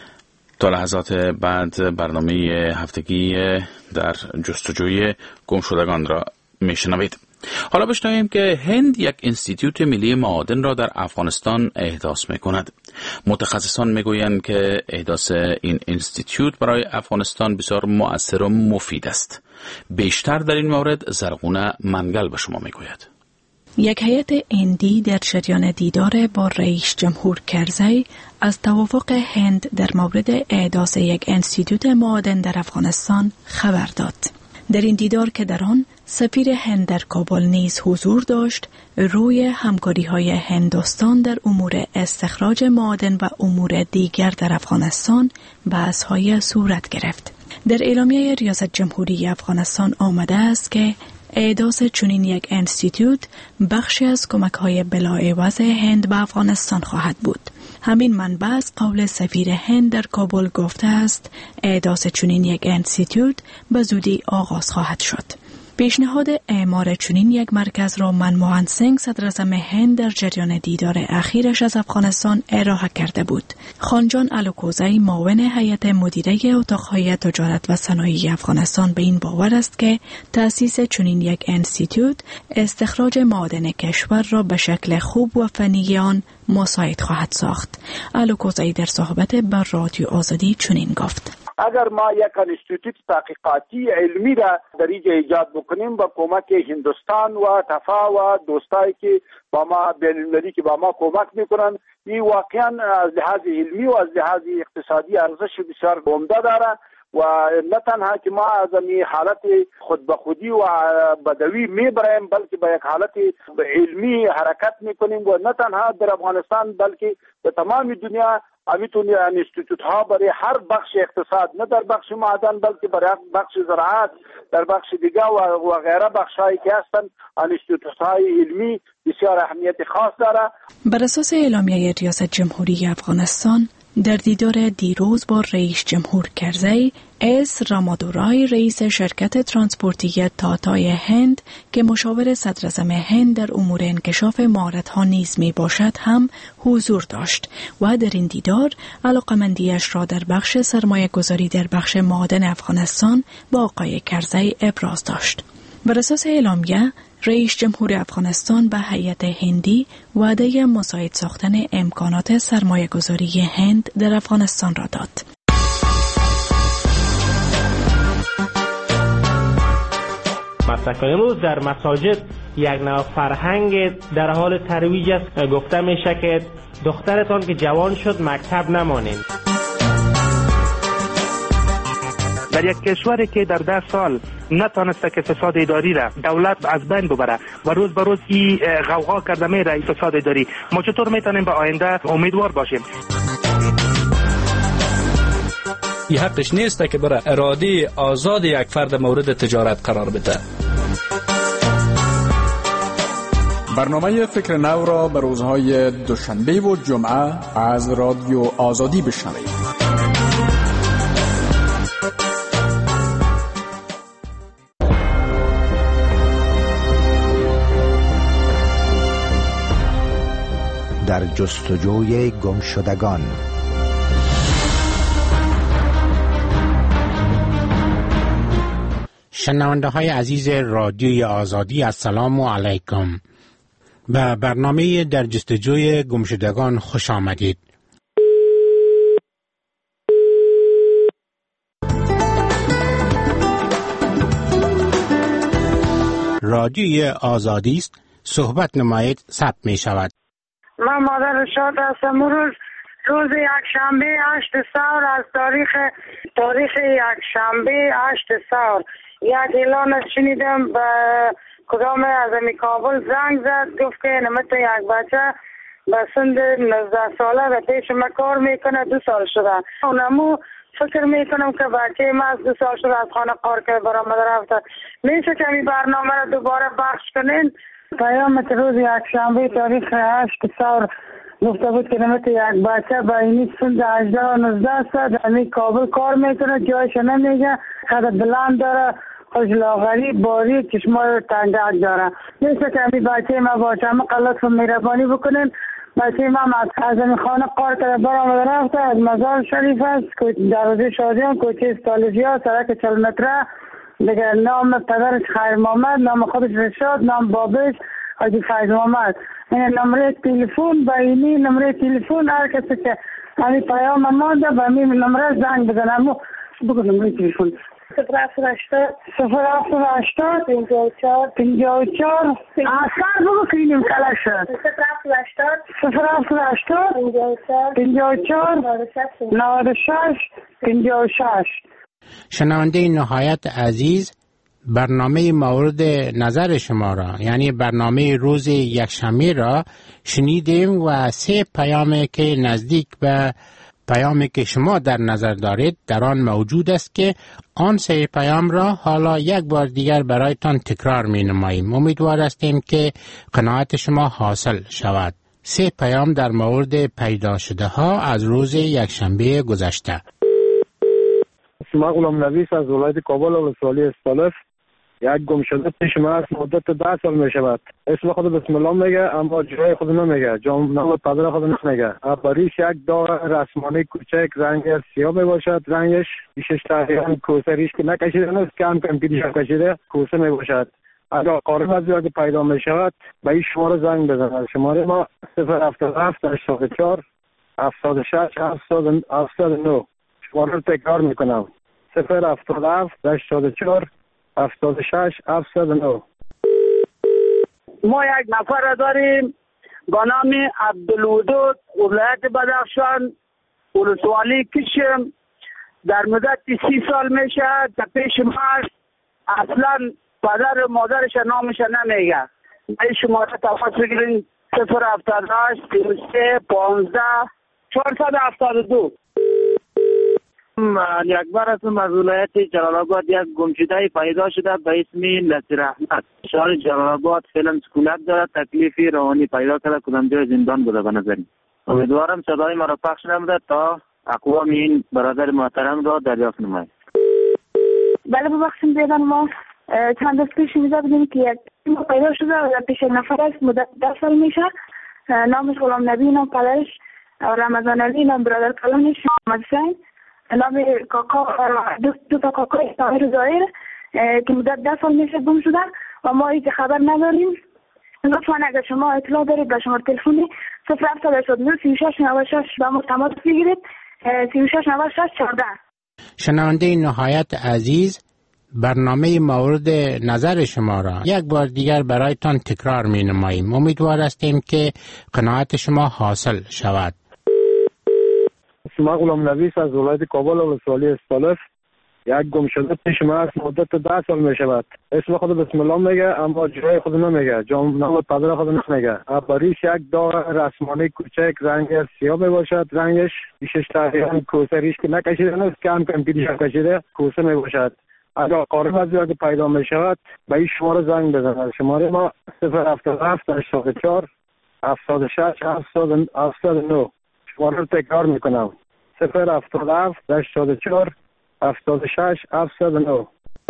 تا لحظات بعد برنامه هفتگی در جستجوی گمشدگان را میشنوید. حالا بشنویم که هند یک انستیتیوت ملی معادن را در افغانستان احداث میکند. متخصصان میگویند که احداث این انستیتیوت برای افغانستان بسیار مؤثر و مفید است. بیشتر در این مورد زرغونه منگل به شما میگوید. یک هیئت هندی در جریان دیدار با رئیس جمهور کرزی از توافق هند در مورد احداث یک انستیتوت معادن در افغانستان خبر داد. در این دیدار که در آن سفیر هند در کابل نیز حضور داشت، روی همکاری‌های هندوستان در امور استخراج معادن و امور دیگر در افغانستان بحث‌های صورت گرفت. در اعلامیه ریاست جمهوری افغانستان آمده است که احداث چنین یک انستیتیوت بخشی از کمک‌های بلاعوض هند به افغانستان خواهد بود. همین منبع از قول سفیر هند در کابل گفته است احداث چنین یک انستیتیوت به زودی آغاز خواهد شد. پیشنهاد اعمار چنین یک مرکز را منموهن سینگ صدر اعظم هند در جریان دیدار اخیرش از افغانستان ارائه کرده بود. خانجان الوکوزی معاون هیئت مدیره اتاق‌های تجارت و صنایع افغانستان به این باور است که تأسیس چنین یک انستیتیوت استخراج معادن کشور را به شکل خوب و فنی آن مساعد خواهد ساخت. الوکوزی در صحبت با رادیو آزادی چنین گفت: اگر ما یک انستیتوت تحقیقاتی علمی را در اینجا ایجاد بکنیم با کمک هندوستان و تفا و دوستایی که با ما بین‌المللی که با ما کمک میکنن، این واقعا از لحاظ علمی و از لحاظ اقتصادی ارزش بسیار عمده داره و نه تنها که ما از این حالت خود به خودی و بدوی میبریم بلکه به یک حالت علمی حرکت میکنیم و نه تنها در افغانستان بلکه به تمام دنیا امیتونی انستیتوت ها برای هر بخش اقتصاد، نه در بخش معدن بلکه برای بخش زراعت، در بخش دیگه و غیره بخش هایی که هستن انستیتوت های علمی بسیار اهمیت خاص داره. بر اساس اعلامیه ریاست جمهوری افغانستان، در دیدار دیروز با رئیس جمهور کرزی، اس رامادورای رئیس شرکت ترانسپورتی تاتای هند که مشاور صدراعظم هند در امور انکشاف مهارت‌ها نیز می باشد هم حضور داشت و در این دیدار علاقمندیش را در بخش سرمایه گذاری در بخش معادن افغانستان با آقای کرزی ابراز داشت. بر اساس اعلامیه، رئیس جمهور افغانستان به هیئت هندی وعده مساعد ساختن امکانات سرمایه گذاری هند در افغانستان را داد. مسلک امروز در مساجد یک نوع فرهنگ در حال ترویج است. گفته میشه که دخترتان که جوان شد مکتب نمانید. در یک کشوری که در 10 سال نتانسته که فساد اداری را دولت از بین ببره و روز به روز این غوغا کرده میره فساد اداری، ما چطور میتونیم به آینده امیدوار باشیم؟ این حقش نیست که برای اراده آزاد یک فرد مورد تجارت قرار بده. برنامه فکر نو را به روزهای دوشنبه و جمعه از رادیو آزادی بشنوید. در جستجوی گمشدگان. شنونده های عزیز رادیوی آزادی، السلام علیکم. به برنامه در جستجوی گمشدگان خوش آمدید. رادیوی آزادی است، صحبت نمایید، ثبت می شود. من مادر شاد هستم. روز یک شنبه 8 سال از تاریخ یک شنبه 8 سال یک اعلان شنیدم به کدام از کابل زنگ زد، گفت که نمت یک بچه به سن 19 ساله و پیش ما کار میکنه، 2 سال شده. اونمو فکر میکنم که بچه ما از 2 سال شده از خانه کار که برآمده رفته. میشه که این برنامه را دوباره بخش کنین؟ پیامت روز یک شنبه تاریخ 8 سال گفته بود که نمت یک بچه با اینی سن 18 و 19 سال در کابل کار میکنه، جایش نمیگه، قد بلند داره، خوش لاغری، باری، چشمای تنگک داره. میشه که این بچه ما باشه، همه قلت و مهربانی بکنین. بچه ما از این خانه کار کرده برآمده رفته، از مزار شریف است، دروازه شادیان، کوچه استالجیا، سرک 40 متره. دیگه نام پدرش خیر محمد، نام خودش رشاد، نام بابش حاجی فیض محمد. این نمره تلفن با اینی نمره تلفن هر کسی که همین پیام مانده با همین نمره زنگ بزنم. بگو نمره تلفن 0780 54 اصلا بگو کنیم کلا شد 0780 54 96 56. شنونده نهایت عزیز، برنامه مورد نظر شما را، یعنی برنامه روز یکشنبه را شنیدیم و 3 پیامی که نزدیک به پیامی که شما در نظر دارید در آن موجود است که آن 3 پیام را حالا یک بار دیگر برایتان تکرار می نماییم. امیدوار هستیم که قناعت شما حاصل شود. 3 پیام در مورد پیدا شده ها از روز یکشنبه گذشته. اسم غلام نویس از ولایت کابل ولسوالی استالف. یک گم شده پیش ما است، مدت 10 سال می شود. اسم خود بسم الله میگه اما جای خود نمیگه، نام پدر خود نمیگه. بریش یک داغ رسمانی کوچک رنگ سیاه می باشد، رنگش بیشش تقریبا کوسه ریش که نکشیده نیست، کم کم که دیشب کشیده کوسه می باشد. اگر قارب از که پیدا می شود به این شماره زنگ بزنید. شماره ما 077 84 76 79. شماره رو تکرار میکنم 077 84 76 79. ما یک نفر داریم با نام عبدالودود، ولایت بدخشان، ولسوالی کشم. در مدت 30 سال میشه که پیش ما اصلا پدر و مادرش نامش نمیگه. این شماره تماس بگیرین 078 33 15 472. یک بار از ولایت جلال آباد یک گمشده پیدا شده به اسم نصیر احمد. شهر جلال آباد فعلا سکونت داره، تکلیفی روانی پیدا کرده، کدام جای زندان بوده به نظرین؟ امیدوارم صدای مرا پخش نموده تا اقوام این برادر محترم را دریافت نمایید. بله ببخشید بیادر ما چند دست پیش شنیده بودیم که یک تیم پیدا شده و پیش نفر است مدت 10 سال میشه. نامش غلام نبی، نام پدرش رمضان علی، نام برادر کلانش محمد حسین، نام کاکا دو تا کاکای طاهر ظاهر که مدت 10 سال میشه گم شده و ما هیچ خبر نداریم. لطفا اگر شما اطلاع دارید به شماره تلفنی 0789 36 96 با ما تماس بگیرید. 36 96 14. شنونده نهایت عزیز، برنامه مورد نظر شما را یک بار دیگر برایتان تکرار می نماییم. امیدوار هستیم که قناعت شما حاصل شود. اسم غلام نبی از ولایت کابل ولسوالی استالف. یک گم شده پیش ما است مدت 10 سال می شود. اسم خود بسم الله میگه اما جای خود نمیگه، نام پدر خود نمیگه. بریش یک دار رسمانی کوچک رنگ سیاه می باشد. رنگش بیشش تقریبا کوسه ریش که نکشیده نیست، کم کم پیدیش کشیده کوسه می باشد. اگر قارب از که پیدا می شود به این شماره زنگ بزنید. شماره ما 077 84 76 709. شماره رو تکرار میکنم 077 84 76 709.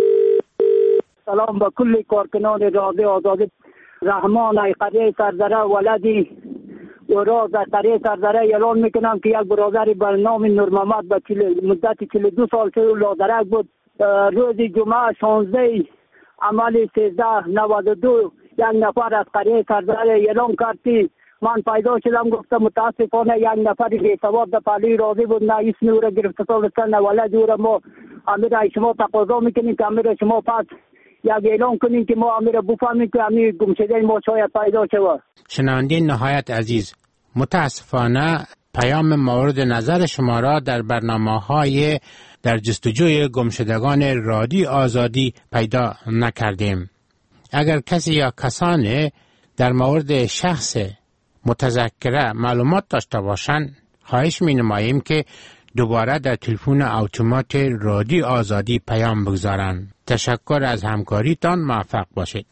سلام به کل کارکنان رادیو آزادی. رحمان ای قریه سردره ولدی و را در قریه سردره اعلان میکنم که یک برادری به نام نور محمد به مدت 42 سال که لادرک بود، روز جمعه 16 عمل 1392 یک نفر از قریه سردره اعلان کردی. من پیدا شدم، گفتم متاسفانه یک نفر بی‌سواد در پهلوی راضی بود، نه اسم او را گرفته تا نه ولد او را. ما امیر شما تقاضا میکنیم که امیر شما پس یک اعلان کنیم که ما امیر بفهمیم که امیر گم شده ما شاید پیدا شود. شنونده نهایت عزیز، متاسفانه پیام مورد نظر شما را در برنامه‌های در جستجوی گمشدگان رادیو آزادی پیدا نکردیم. اگر کسی یا کسانی در مورد شخص متذکره معلومات داشته باشند، خواهش می نماییم که دوباره در تلفن اتومات رادیو آزادی پیام بگذارند. تشکر از همکاریتان، موفق باشید.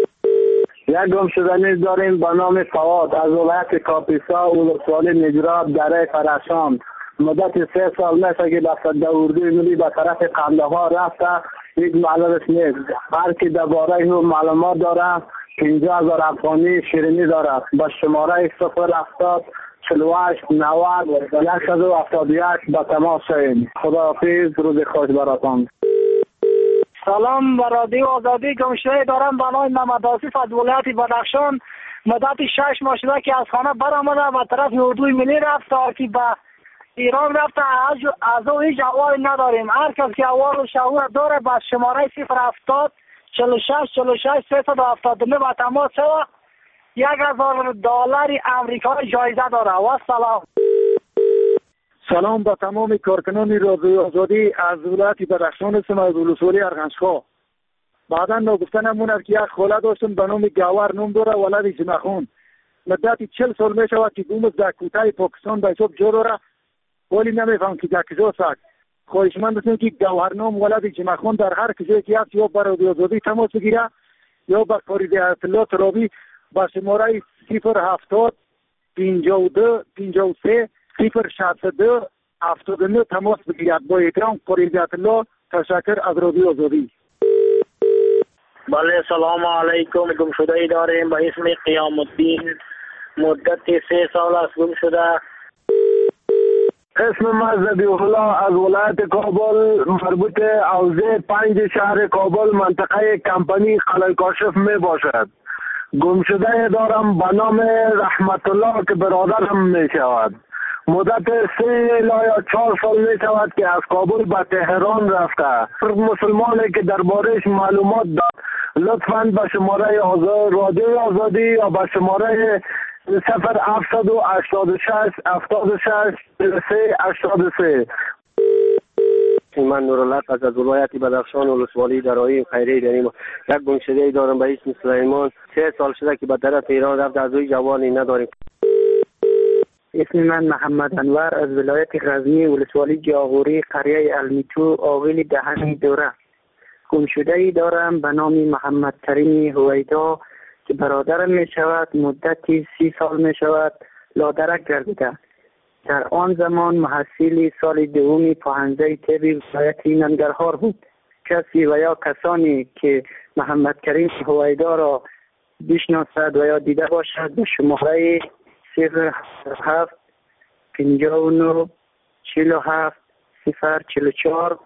یک گم شدنی داریم به نام فواد از ولایت کاپیسا ولسوالی نجراب دره فرشان. مدت 3 سال میشه که به صد اردوی ملی به طرف قندهار رفته، یک معلومش نیست. هر کی درباره او معلومات داره 50,000 افغانی شیرینی دارد. با شماره 070 48 90 171 با تماس شوید. خداحافظ، روز خوش براتان. سلام، به رادیو آزادی. گمشده دارم به نام محمد آصف از ولایت بدخشان. مدت 6 ماه شده که از خانه برآمده و طرف اردوی ملی رفت تا که به ایران رفته. از او هیچ احوالی نداریم. هر کس که احوال و شعور داره با شماره 070 46 46 379 با تماس شود. $1,000 آمریکایی جایزه داره. و سلام. سلام به تمام کارکنان رادیو آزادی از ولایت بدخشان هستم، از ولسوالی ارغنجخا. بعدا نگفتن نمونه که یک خاله داشتم به نام گاور، نام داره ولد جمعخون. مدت 40 سال می شود که گم است در کوتاه پاکستان به حساب جا داره، ولی نمیفهم که در کجا است. خواهشمند هستم که گوهرنام ولد جمعخون در هر کجایی که هست یا به رادیو آزادی تماس بگیره یا به فرید آیت الله ترابی با شماره 070 52 53 062 79 تماس بگیرد. با احترام، فرید آیت الله. تشکر از رادیو آزادی. بله، سلام علیکم. گم شده ای داریم به اسم قیام الدین. مدت 3 سال است گم شده. اسم مزدی الله از ولایت کابل، مربوط حوزه 5 شهر کابل، منطقه کمپانی قلعه کاشف می باشد. گم شده دارم به نام رحمت الله که برادرم می شود. مدت 3 یا 4 سال می شود که از کابل به تهران رفته. مسلمانی که دربارهش معلومات داد لطفاً به شماره رادیو آزادی یا به شماره 0786 76 33 83. من نورالله از ولایت بدخشان ولسوالی درایی خیری داریم. یک گمشده دارم به اسم سلیمان. 3 سال شده که به طرف ایران رفت، از روی جوانی نداریم. اسم من محمد انور از ولایت غزنی ولسوالی جاغوری قریه المیتو آویل دهنی دوره. گمشده ای دارم به نام محمد کریم هویدا که برادرم می شود. مدتی 30 سال می شود. لادرک گردیده. در آن زمان محصل سال دوم پاهنجه طب ولایت ننگرهار بود. کسی و یا کسانی که محمد کریم هویدا را بشناسد و یا دیده باشد به شماره 07 59 47 044.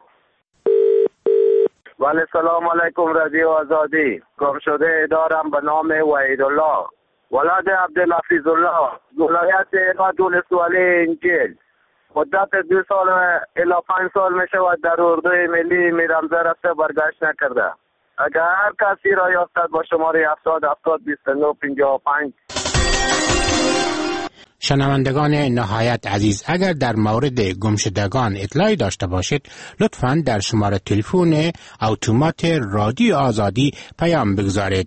ولی سلام علیکم رادیو آزادی. گم شده دارم به نام وحیدالله ولد عبدالحفیظ الله، ولایت ایران ولسوالی انجیل. مدت 2 سال الی 5 سال می شود در اردوی ملی میرمزه رفته برگشت نکرده. اگر هر کسی را یافتد با شماره 70 70 29 55. شنوندگان نهایت عزیز، اگر در مورد گمشدگان اطلاعی داشته باشید لطفاً در شماره تلفن اتومات رادیو آزادی پیام بگذارید.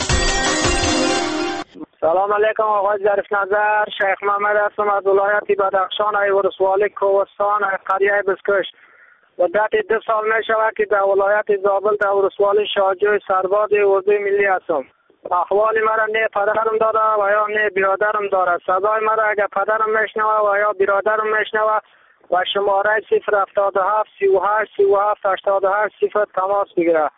سلام علیکم آقای ظریف نظر. شیخ محمد هستم از ولایت بدخشان ای ولسوالی کوهستان ای قریه بزکش. مدت 2 سال می شود که در ولایت زابل در ولسوالی شاهجوی سرباز اردوی ملی هستم. احوال مرا نه پدرم داره و یا نه برادرم داره. صدای مرا اگر پدرم میشنوه و یا برادرم میشنوه و شماره 077 38 37 88 0 تماس بگیره.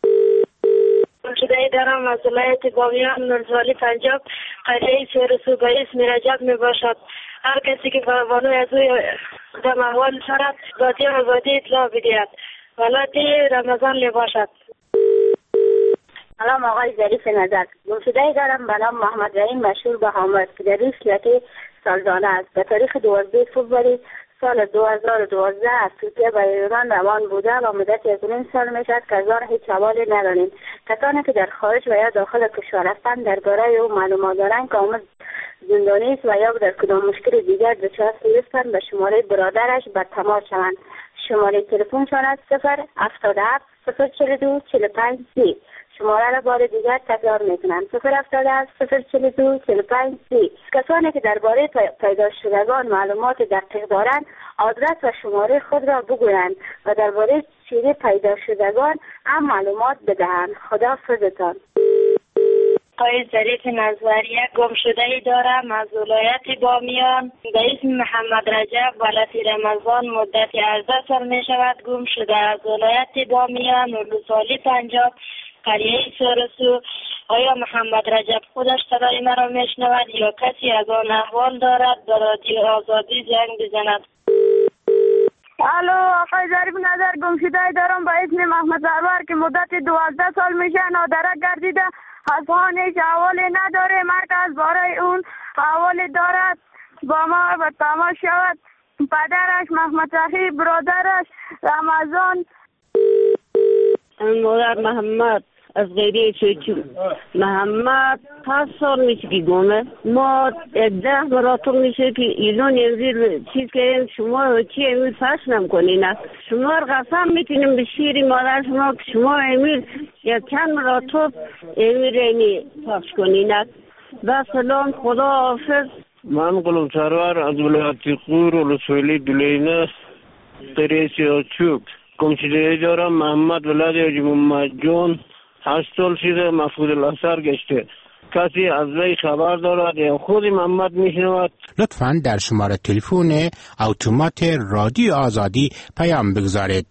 شده دارم از ولایت بامیان ولسوالی پنجاب قریه سرسو به اسم رجب می باشد. هر کسی که بانوی از اوی در احوال سرد بادی و بادی اطلاع بدهد. ولایت رمضان می باشد. سلام آقای ظریف نظر. گمشده دارم به نام محمد رحیم مشهور به حامد که در این صورت سالدانه است. به تاریخ 12 فوریه سال 2012 از ترکیه به ایران روان بوده و مدت 1 سال می شود که از آن هیچ حوالی نداریم. کسانی که در خارج و یا داخل کشور هستند درباره او معلومات دارند که آمد زندانی است و یا در کدام مشکل دیگر دچار هستند به شماره برادرش به تماس شوند. شماره تلفنشان است 077 042 45 30. شماره را بار دیگر تکرار میکنم 077 042 45 30. کسانی که درباره پیدا شدگان معلومات دقیق دارند آدرس و شماره خود را بگویند و درباره چیره پیدا شدگان هم معلومات بدهند. خدا حافظتان. آقای ظریف نظر، یک گمشده‌ای دارم از ولایت بامیان به اسم محمد رجب ولایت رمضان مدت 18 سال می شود گم شده. از ولایت بامیان ولسوالی پنجاب قریه سرسو. آیا محمد رجب خودش صدای مرا میشنود یا کسی از آن احوال دارد به رادیو آزادی زنگ بزند؟ الو آقای ظریف نظر، گمشده‌ای دارم با اسم محمد زرور که مدت 12 سال میشه نادرک گردیده. از آن هیچ احوالی نداره. مرکز برای اون احوالی دارد با ما و تماس شود. پدرش محمد صحیح، برادرش رمضان. مادر محمد از غیره چوچو. محمد 5 سال میشه که گمه. ما 10 مراتب میشه که ایلون امزیر چیز که شما چی امیر فرش نمکنین. شما قسم میتونیم به شیر مادر شما که شما امیر یا چند مراتب امیر اینی فرش کنین. و سلام، خدا حافظ. من قلم سرور از ولایت قور ولسوالی دلینه قریه سیاچوک. گمشده دارم محمد ولد حاجی محمد جون 8 سال شده مفقود الاثر گشته. کسی از وی خبر دارد یا خود محمد میشنود؟ لطفاً در شماره تلفن اتومات رادیو آزادی پیام بگذارید.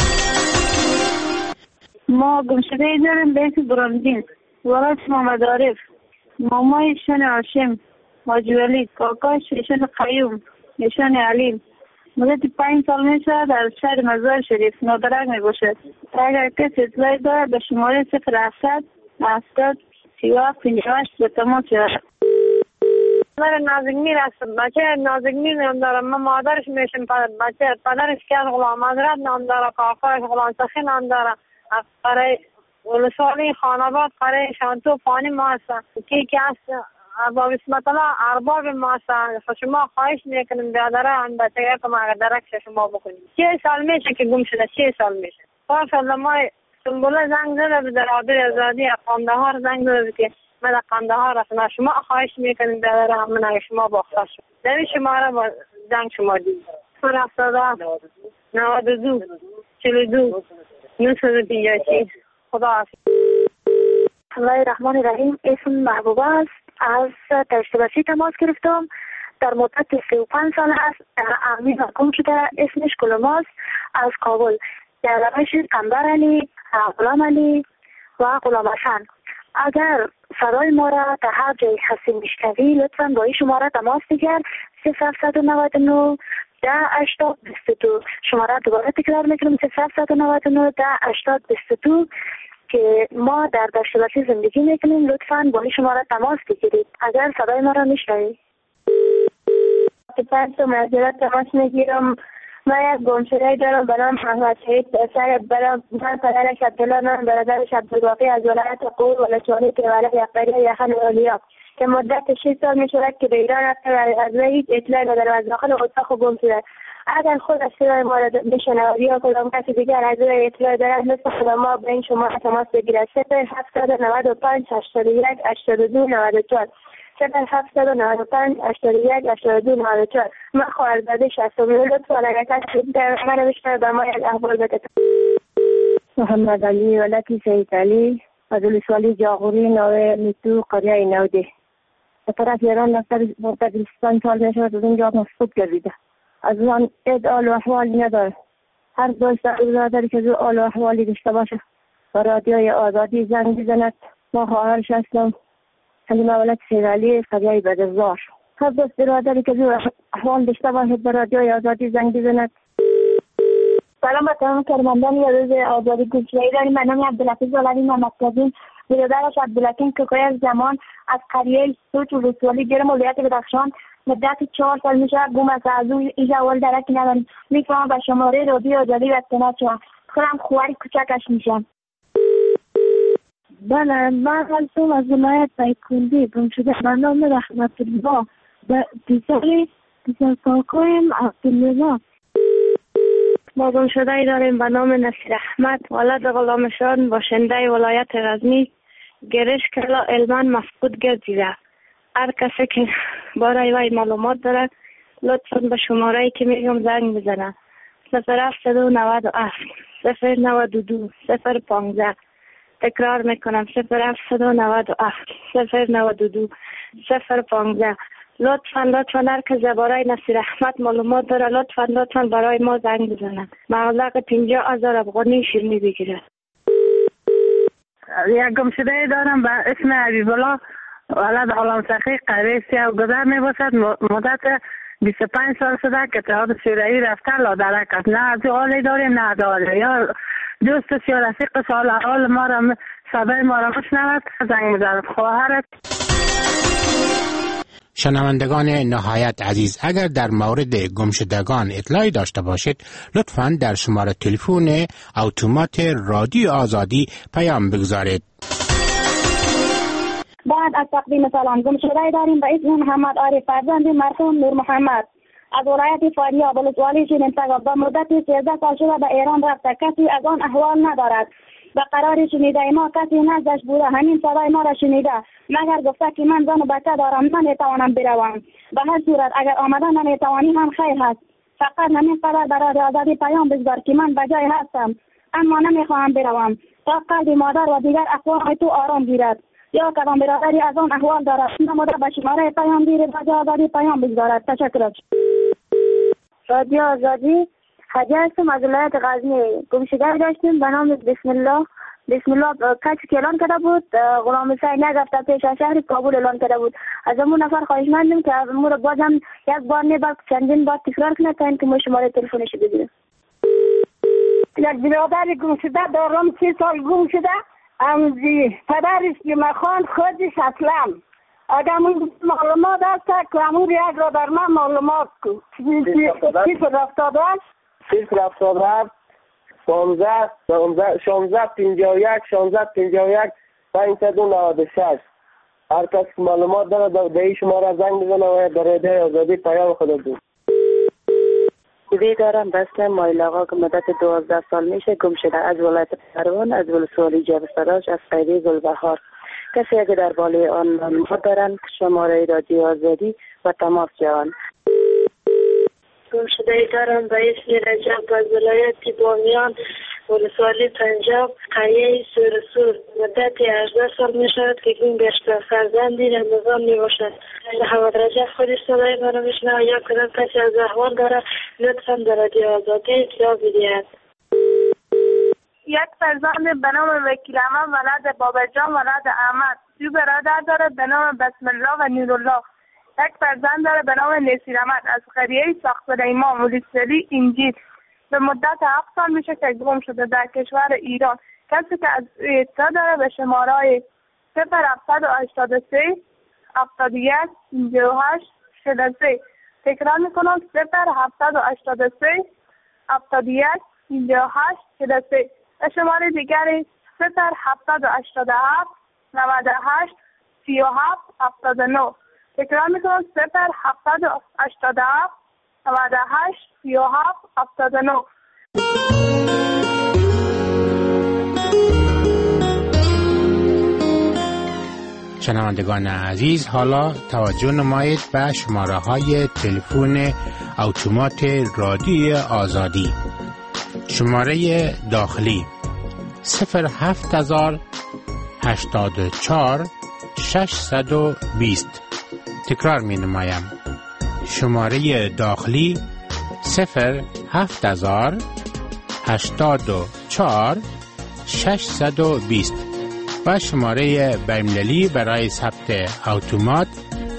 ما گمشده داریم به اسم برامدین ولایت محمد عارف. مامای ایشان هاشم حاجی ولی، کاکاش ایشان قیوم ایشان علیم. مدت 5 سال می شود در شهر مزار شریف نادرک می باشد. اگر کسی اطلاعی دارد به شماره 070 70 37 58 به تماس شود. من نازگمیر هستم. بچه نازگمیر نام دارم. من مادرش میشم. بچه پدرش که غلام حضرت نام داره. کاکاش غلام سخی نام داره. قره ولسوالی خاناباد قره شانتو پانی ما هستم که هست با بسمت الله ارباب ما هستن. شما خواهش میکنیم بیادره هم بچه که ما اگر درکش شما بکنیم. 6 سال میشه که گم شده. 6 سال میشه. پارشالله ما سنبوله زنگ زده در عابر ازادی قندهار زنگ زده که من در قندهار هستم. شما خواهش میکنیم بیادره هم من اگر شما باخته شد در شماره با زنگ شما دید 077 92 42 956. خدا حافظ. بسم الله الرحمن الرحیم. اسم محبوبه است. از تشتباسی تماس گرفتم. در مدت 35 سال است. امین گم شده. اسمش کلماس از کابل. در روش قنبر علی، غلام علی و غلام حسن. اگر صدای ما را در هر جای هستی میشنوی لطفا با این شماره تماس بگیر. 0799 108022. شماره دوباره تکرار میکنم 0799 108022 که ما در دشت‌بسی زندگی میکنیم. لطفا با این شماره تماس بگیرید اگر صدای ما را میشنوید. پس معذرت تماس میگیرم. من یک گمشده دارم به نام احمد شهید پسر من پدرش عبدالله، من برادرش عبدالباقی از ولایت غور ولسوالی پیوله یقبری یخن اولیا که مدت 6 سال می شود که به ایران رفته و از وی هیچ اطلاعی ندارم. از داخل اتاق گم شده. اگر خود از صدای ما را بشنود یا کدام کسی دیگر از وی اطلاع دارد لطفا خود ما به این شماره تماس بگیرد. 0795 81 82 94 0795 81 82 94. من خواهرزاده 69 سال. اگر کسی من بشنوه به ما یک احوال بده. محمد علی ولد سید علی از ولسوالی جاغوری نوه میتو قریه نوده. به طرف ایران رفته تدریستان سال میشود. از اونجا مفقود گردیده. از آن آل و احوالی نداره. هر دوست برادری که آل و احوالی داشته باشه و رادیوی آزادی زنگ بزند. ما خواهرش هستم حلیمه ولد سید علی قریه بدرزار. هر دوست برادری که احوال داشته باشه به رادیوی آزادی زنگ بزند. سلام به تمام کرماندان روز آزادی گوشوایی داریم. من نام عبدالحفیظ ولدی محمدکریم، برادرش عبدالحکیم کوکوی از زمان از قریه سوچ ولسوالی گرم ولایت بدخشان مدت 4 سال میشه گم است. از او ایجا اول درکی ندارم. میتونم به شماره رادیو آزادی رسانه شوم. خودم خواری کوچکش میشم. بله من هستم از ولایت پیکندی گم شده. من نام رحمت الله دیسر کاکایم عبدالله. ما گم شده ای داریم به نام نصیر احمد ولد غلامشان باشنده ولایت غزنی. گرش کلا علما مفقود گردیده. هر کسی که برای وی معلومات دارد لطفا به شماره ای که میگم زنگ بزنه. 0797 092 015. تکرار میکنم 0797 092 015. لطفا هر که درباره نصیر احمد معلومات داره لطفا برای ما زنگ بزنه. مبلغ 50,000 افغانی شیرینی بگیره. یک گمشده دارم به اسم حبیب الله ولد غلام سخی قریه سیاه گذر می باشد. مدت 25 سال شده که اتحاد شوروی رفته لادرک است. نه از حالی داریم نه داره یا دوست سیاه رفیق سال حال ما را صدای ما را بشنود زنگ بزند. خواهرت. شنوندگان نهایت عزیز، اگر در مورد گمشدگان اطلاعی داشته باشید لطفاً در شماره تلفن اتومات رادیو آزادی پیام بگذارید. بعد از تقدیم سلام گمشده داریم به اسم محمد عارف فرزند مرحوم نور محمد از ولایت فاریاب ولسوالی شیرین‌تگاب. به مدت 13 سال شده به ایران رفته. کسی از آن احوال ندارد. به قرار شنیده ما کسی نزدش بوده. همین صدای ما را شنیده مگر گفته که من زن و بچه دارم نمیتوانم بروم. به هر صورت اگر آمدن نمیتوانی هم خیر هست. فقط همین قدر برای آزادی پیام بگذار که من بجای هستم اما نمیخواهم بروم تا قلب مادر و دیگر اقوام تو آرام گیرد. یا کدام برادری از آن احوال دارد نموده به شماره پیام گیرد بجای آزادی پیام بگذارد. تشکر. رادیو آزادی حجه هستم از ولایت غزنی. گمشده داشتیم به نام بسم الله کسی که اعلان کرده بود غلام حسین نگفته پیش از شهر کابل اعلان کرده بود. از امون نفر خواهش مندیم که امون رو بازم یک بار نباید چندین بار تکرار کنه تا اینکه ما شماره تلفنش بگیریم. یک برادر گم شده دارم 3 سال گم شده. امزی پدرش که مخان خودش اسلام اگر من معلومات هست که امور یک را در من معلومات کو. 077 16 51 596. هر کس که معلومات داره به این شماره زنگ بزنه و در رادیو آزادی پیام خود بود. دیگه دارم بسته مایل آقا که مدت 12 سال میشه گم شده از ولایت پروان از ولسوالی جبسراج از قریه گلبهار. کسی اگه در بالای آن معلومات دارن شماره رادیو آزادی و تماس جوان. گم شده دارم به اسم رجب از ولایت بامیان ولسوالی پنجاب قریه سورسور. مدت 18 سال می شود که گم گشته. فرزندی رمضان می باشد. محمد رجب خودش صدای منو میشنوه یا کدام کسی از احوال داره لطفا در رادیو آزادی اطلاع بدید. یک فرزند به نام وکیل احمد ولد بابجان ولد احمد، دو برادر داره به نام بسم الله و نورالله. یک فرزند داره به نام نصیر احمد از قریه ساخت سلیمان ولسوالی انجیل. به مدت 7 سال میشه که گم شده در کشور ایران. کسی که از اطلاع داره به شماره 0783 71 58 43. تکرار میکنم 0783 71 58 43. و شماره دیگری 0787 98 37 79. تکرار میکنم 0787 98 37 79. شنوندگان عزیز، حالا توجه نمایید به شماره های تلفن اتومات رادیو آزادی. شماره داخلی 07000 84 620. تکرار می نمایم. شماره داخلی 07000 84 620 و شماره بین‌المللی برای ثبت اتومات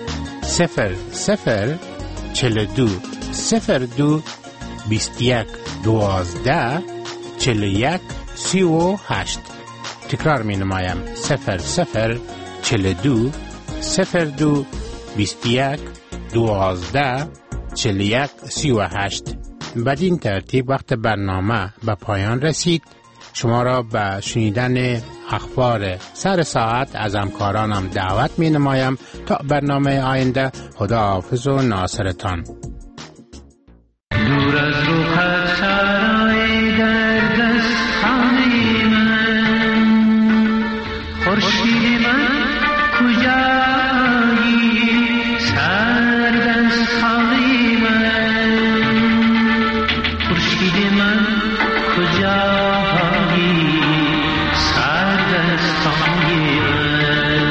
0042 02 21 12 41 38. تکرار می نمایم 0042 02 21 12 41 38. بدین ترتیب وقت برنامه به پایان رسید. شما را به شنیدن اخبار سر ساعت از همکارانم دعوت می نمایم تا برنامه آینده. خدا حافظ و ناصرتان. دور از رخت سرای در دست خانه من، خورشید من کجایی سر دست خانه من، خورشید من کجایی سر دست خانه من،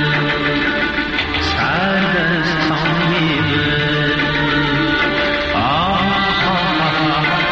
سر دست خانه من.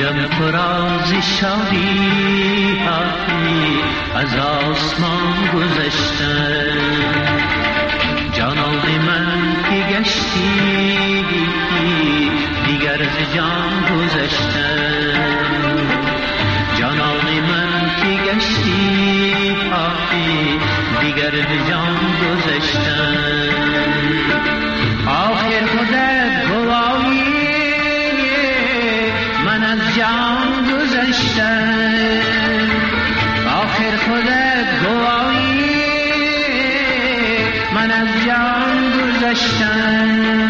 دیدم فراز شادی از آسمان گذشتن، جانان من که گشتی دیگر ز جان گذشتن، جانان من که گشتی دیگر ز جان گذشتن. آخر خودت گواهی من از جان گذشتن، آخر خودت گواهی من از جان گذشتن.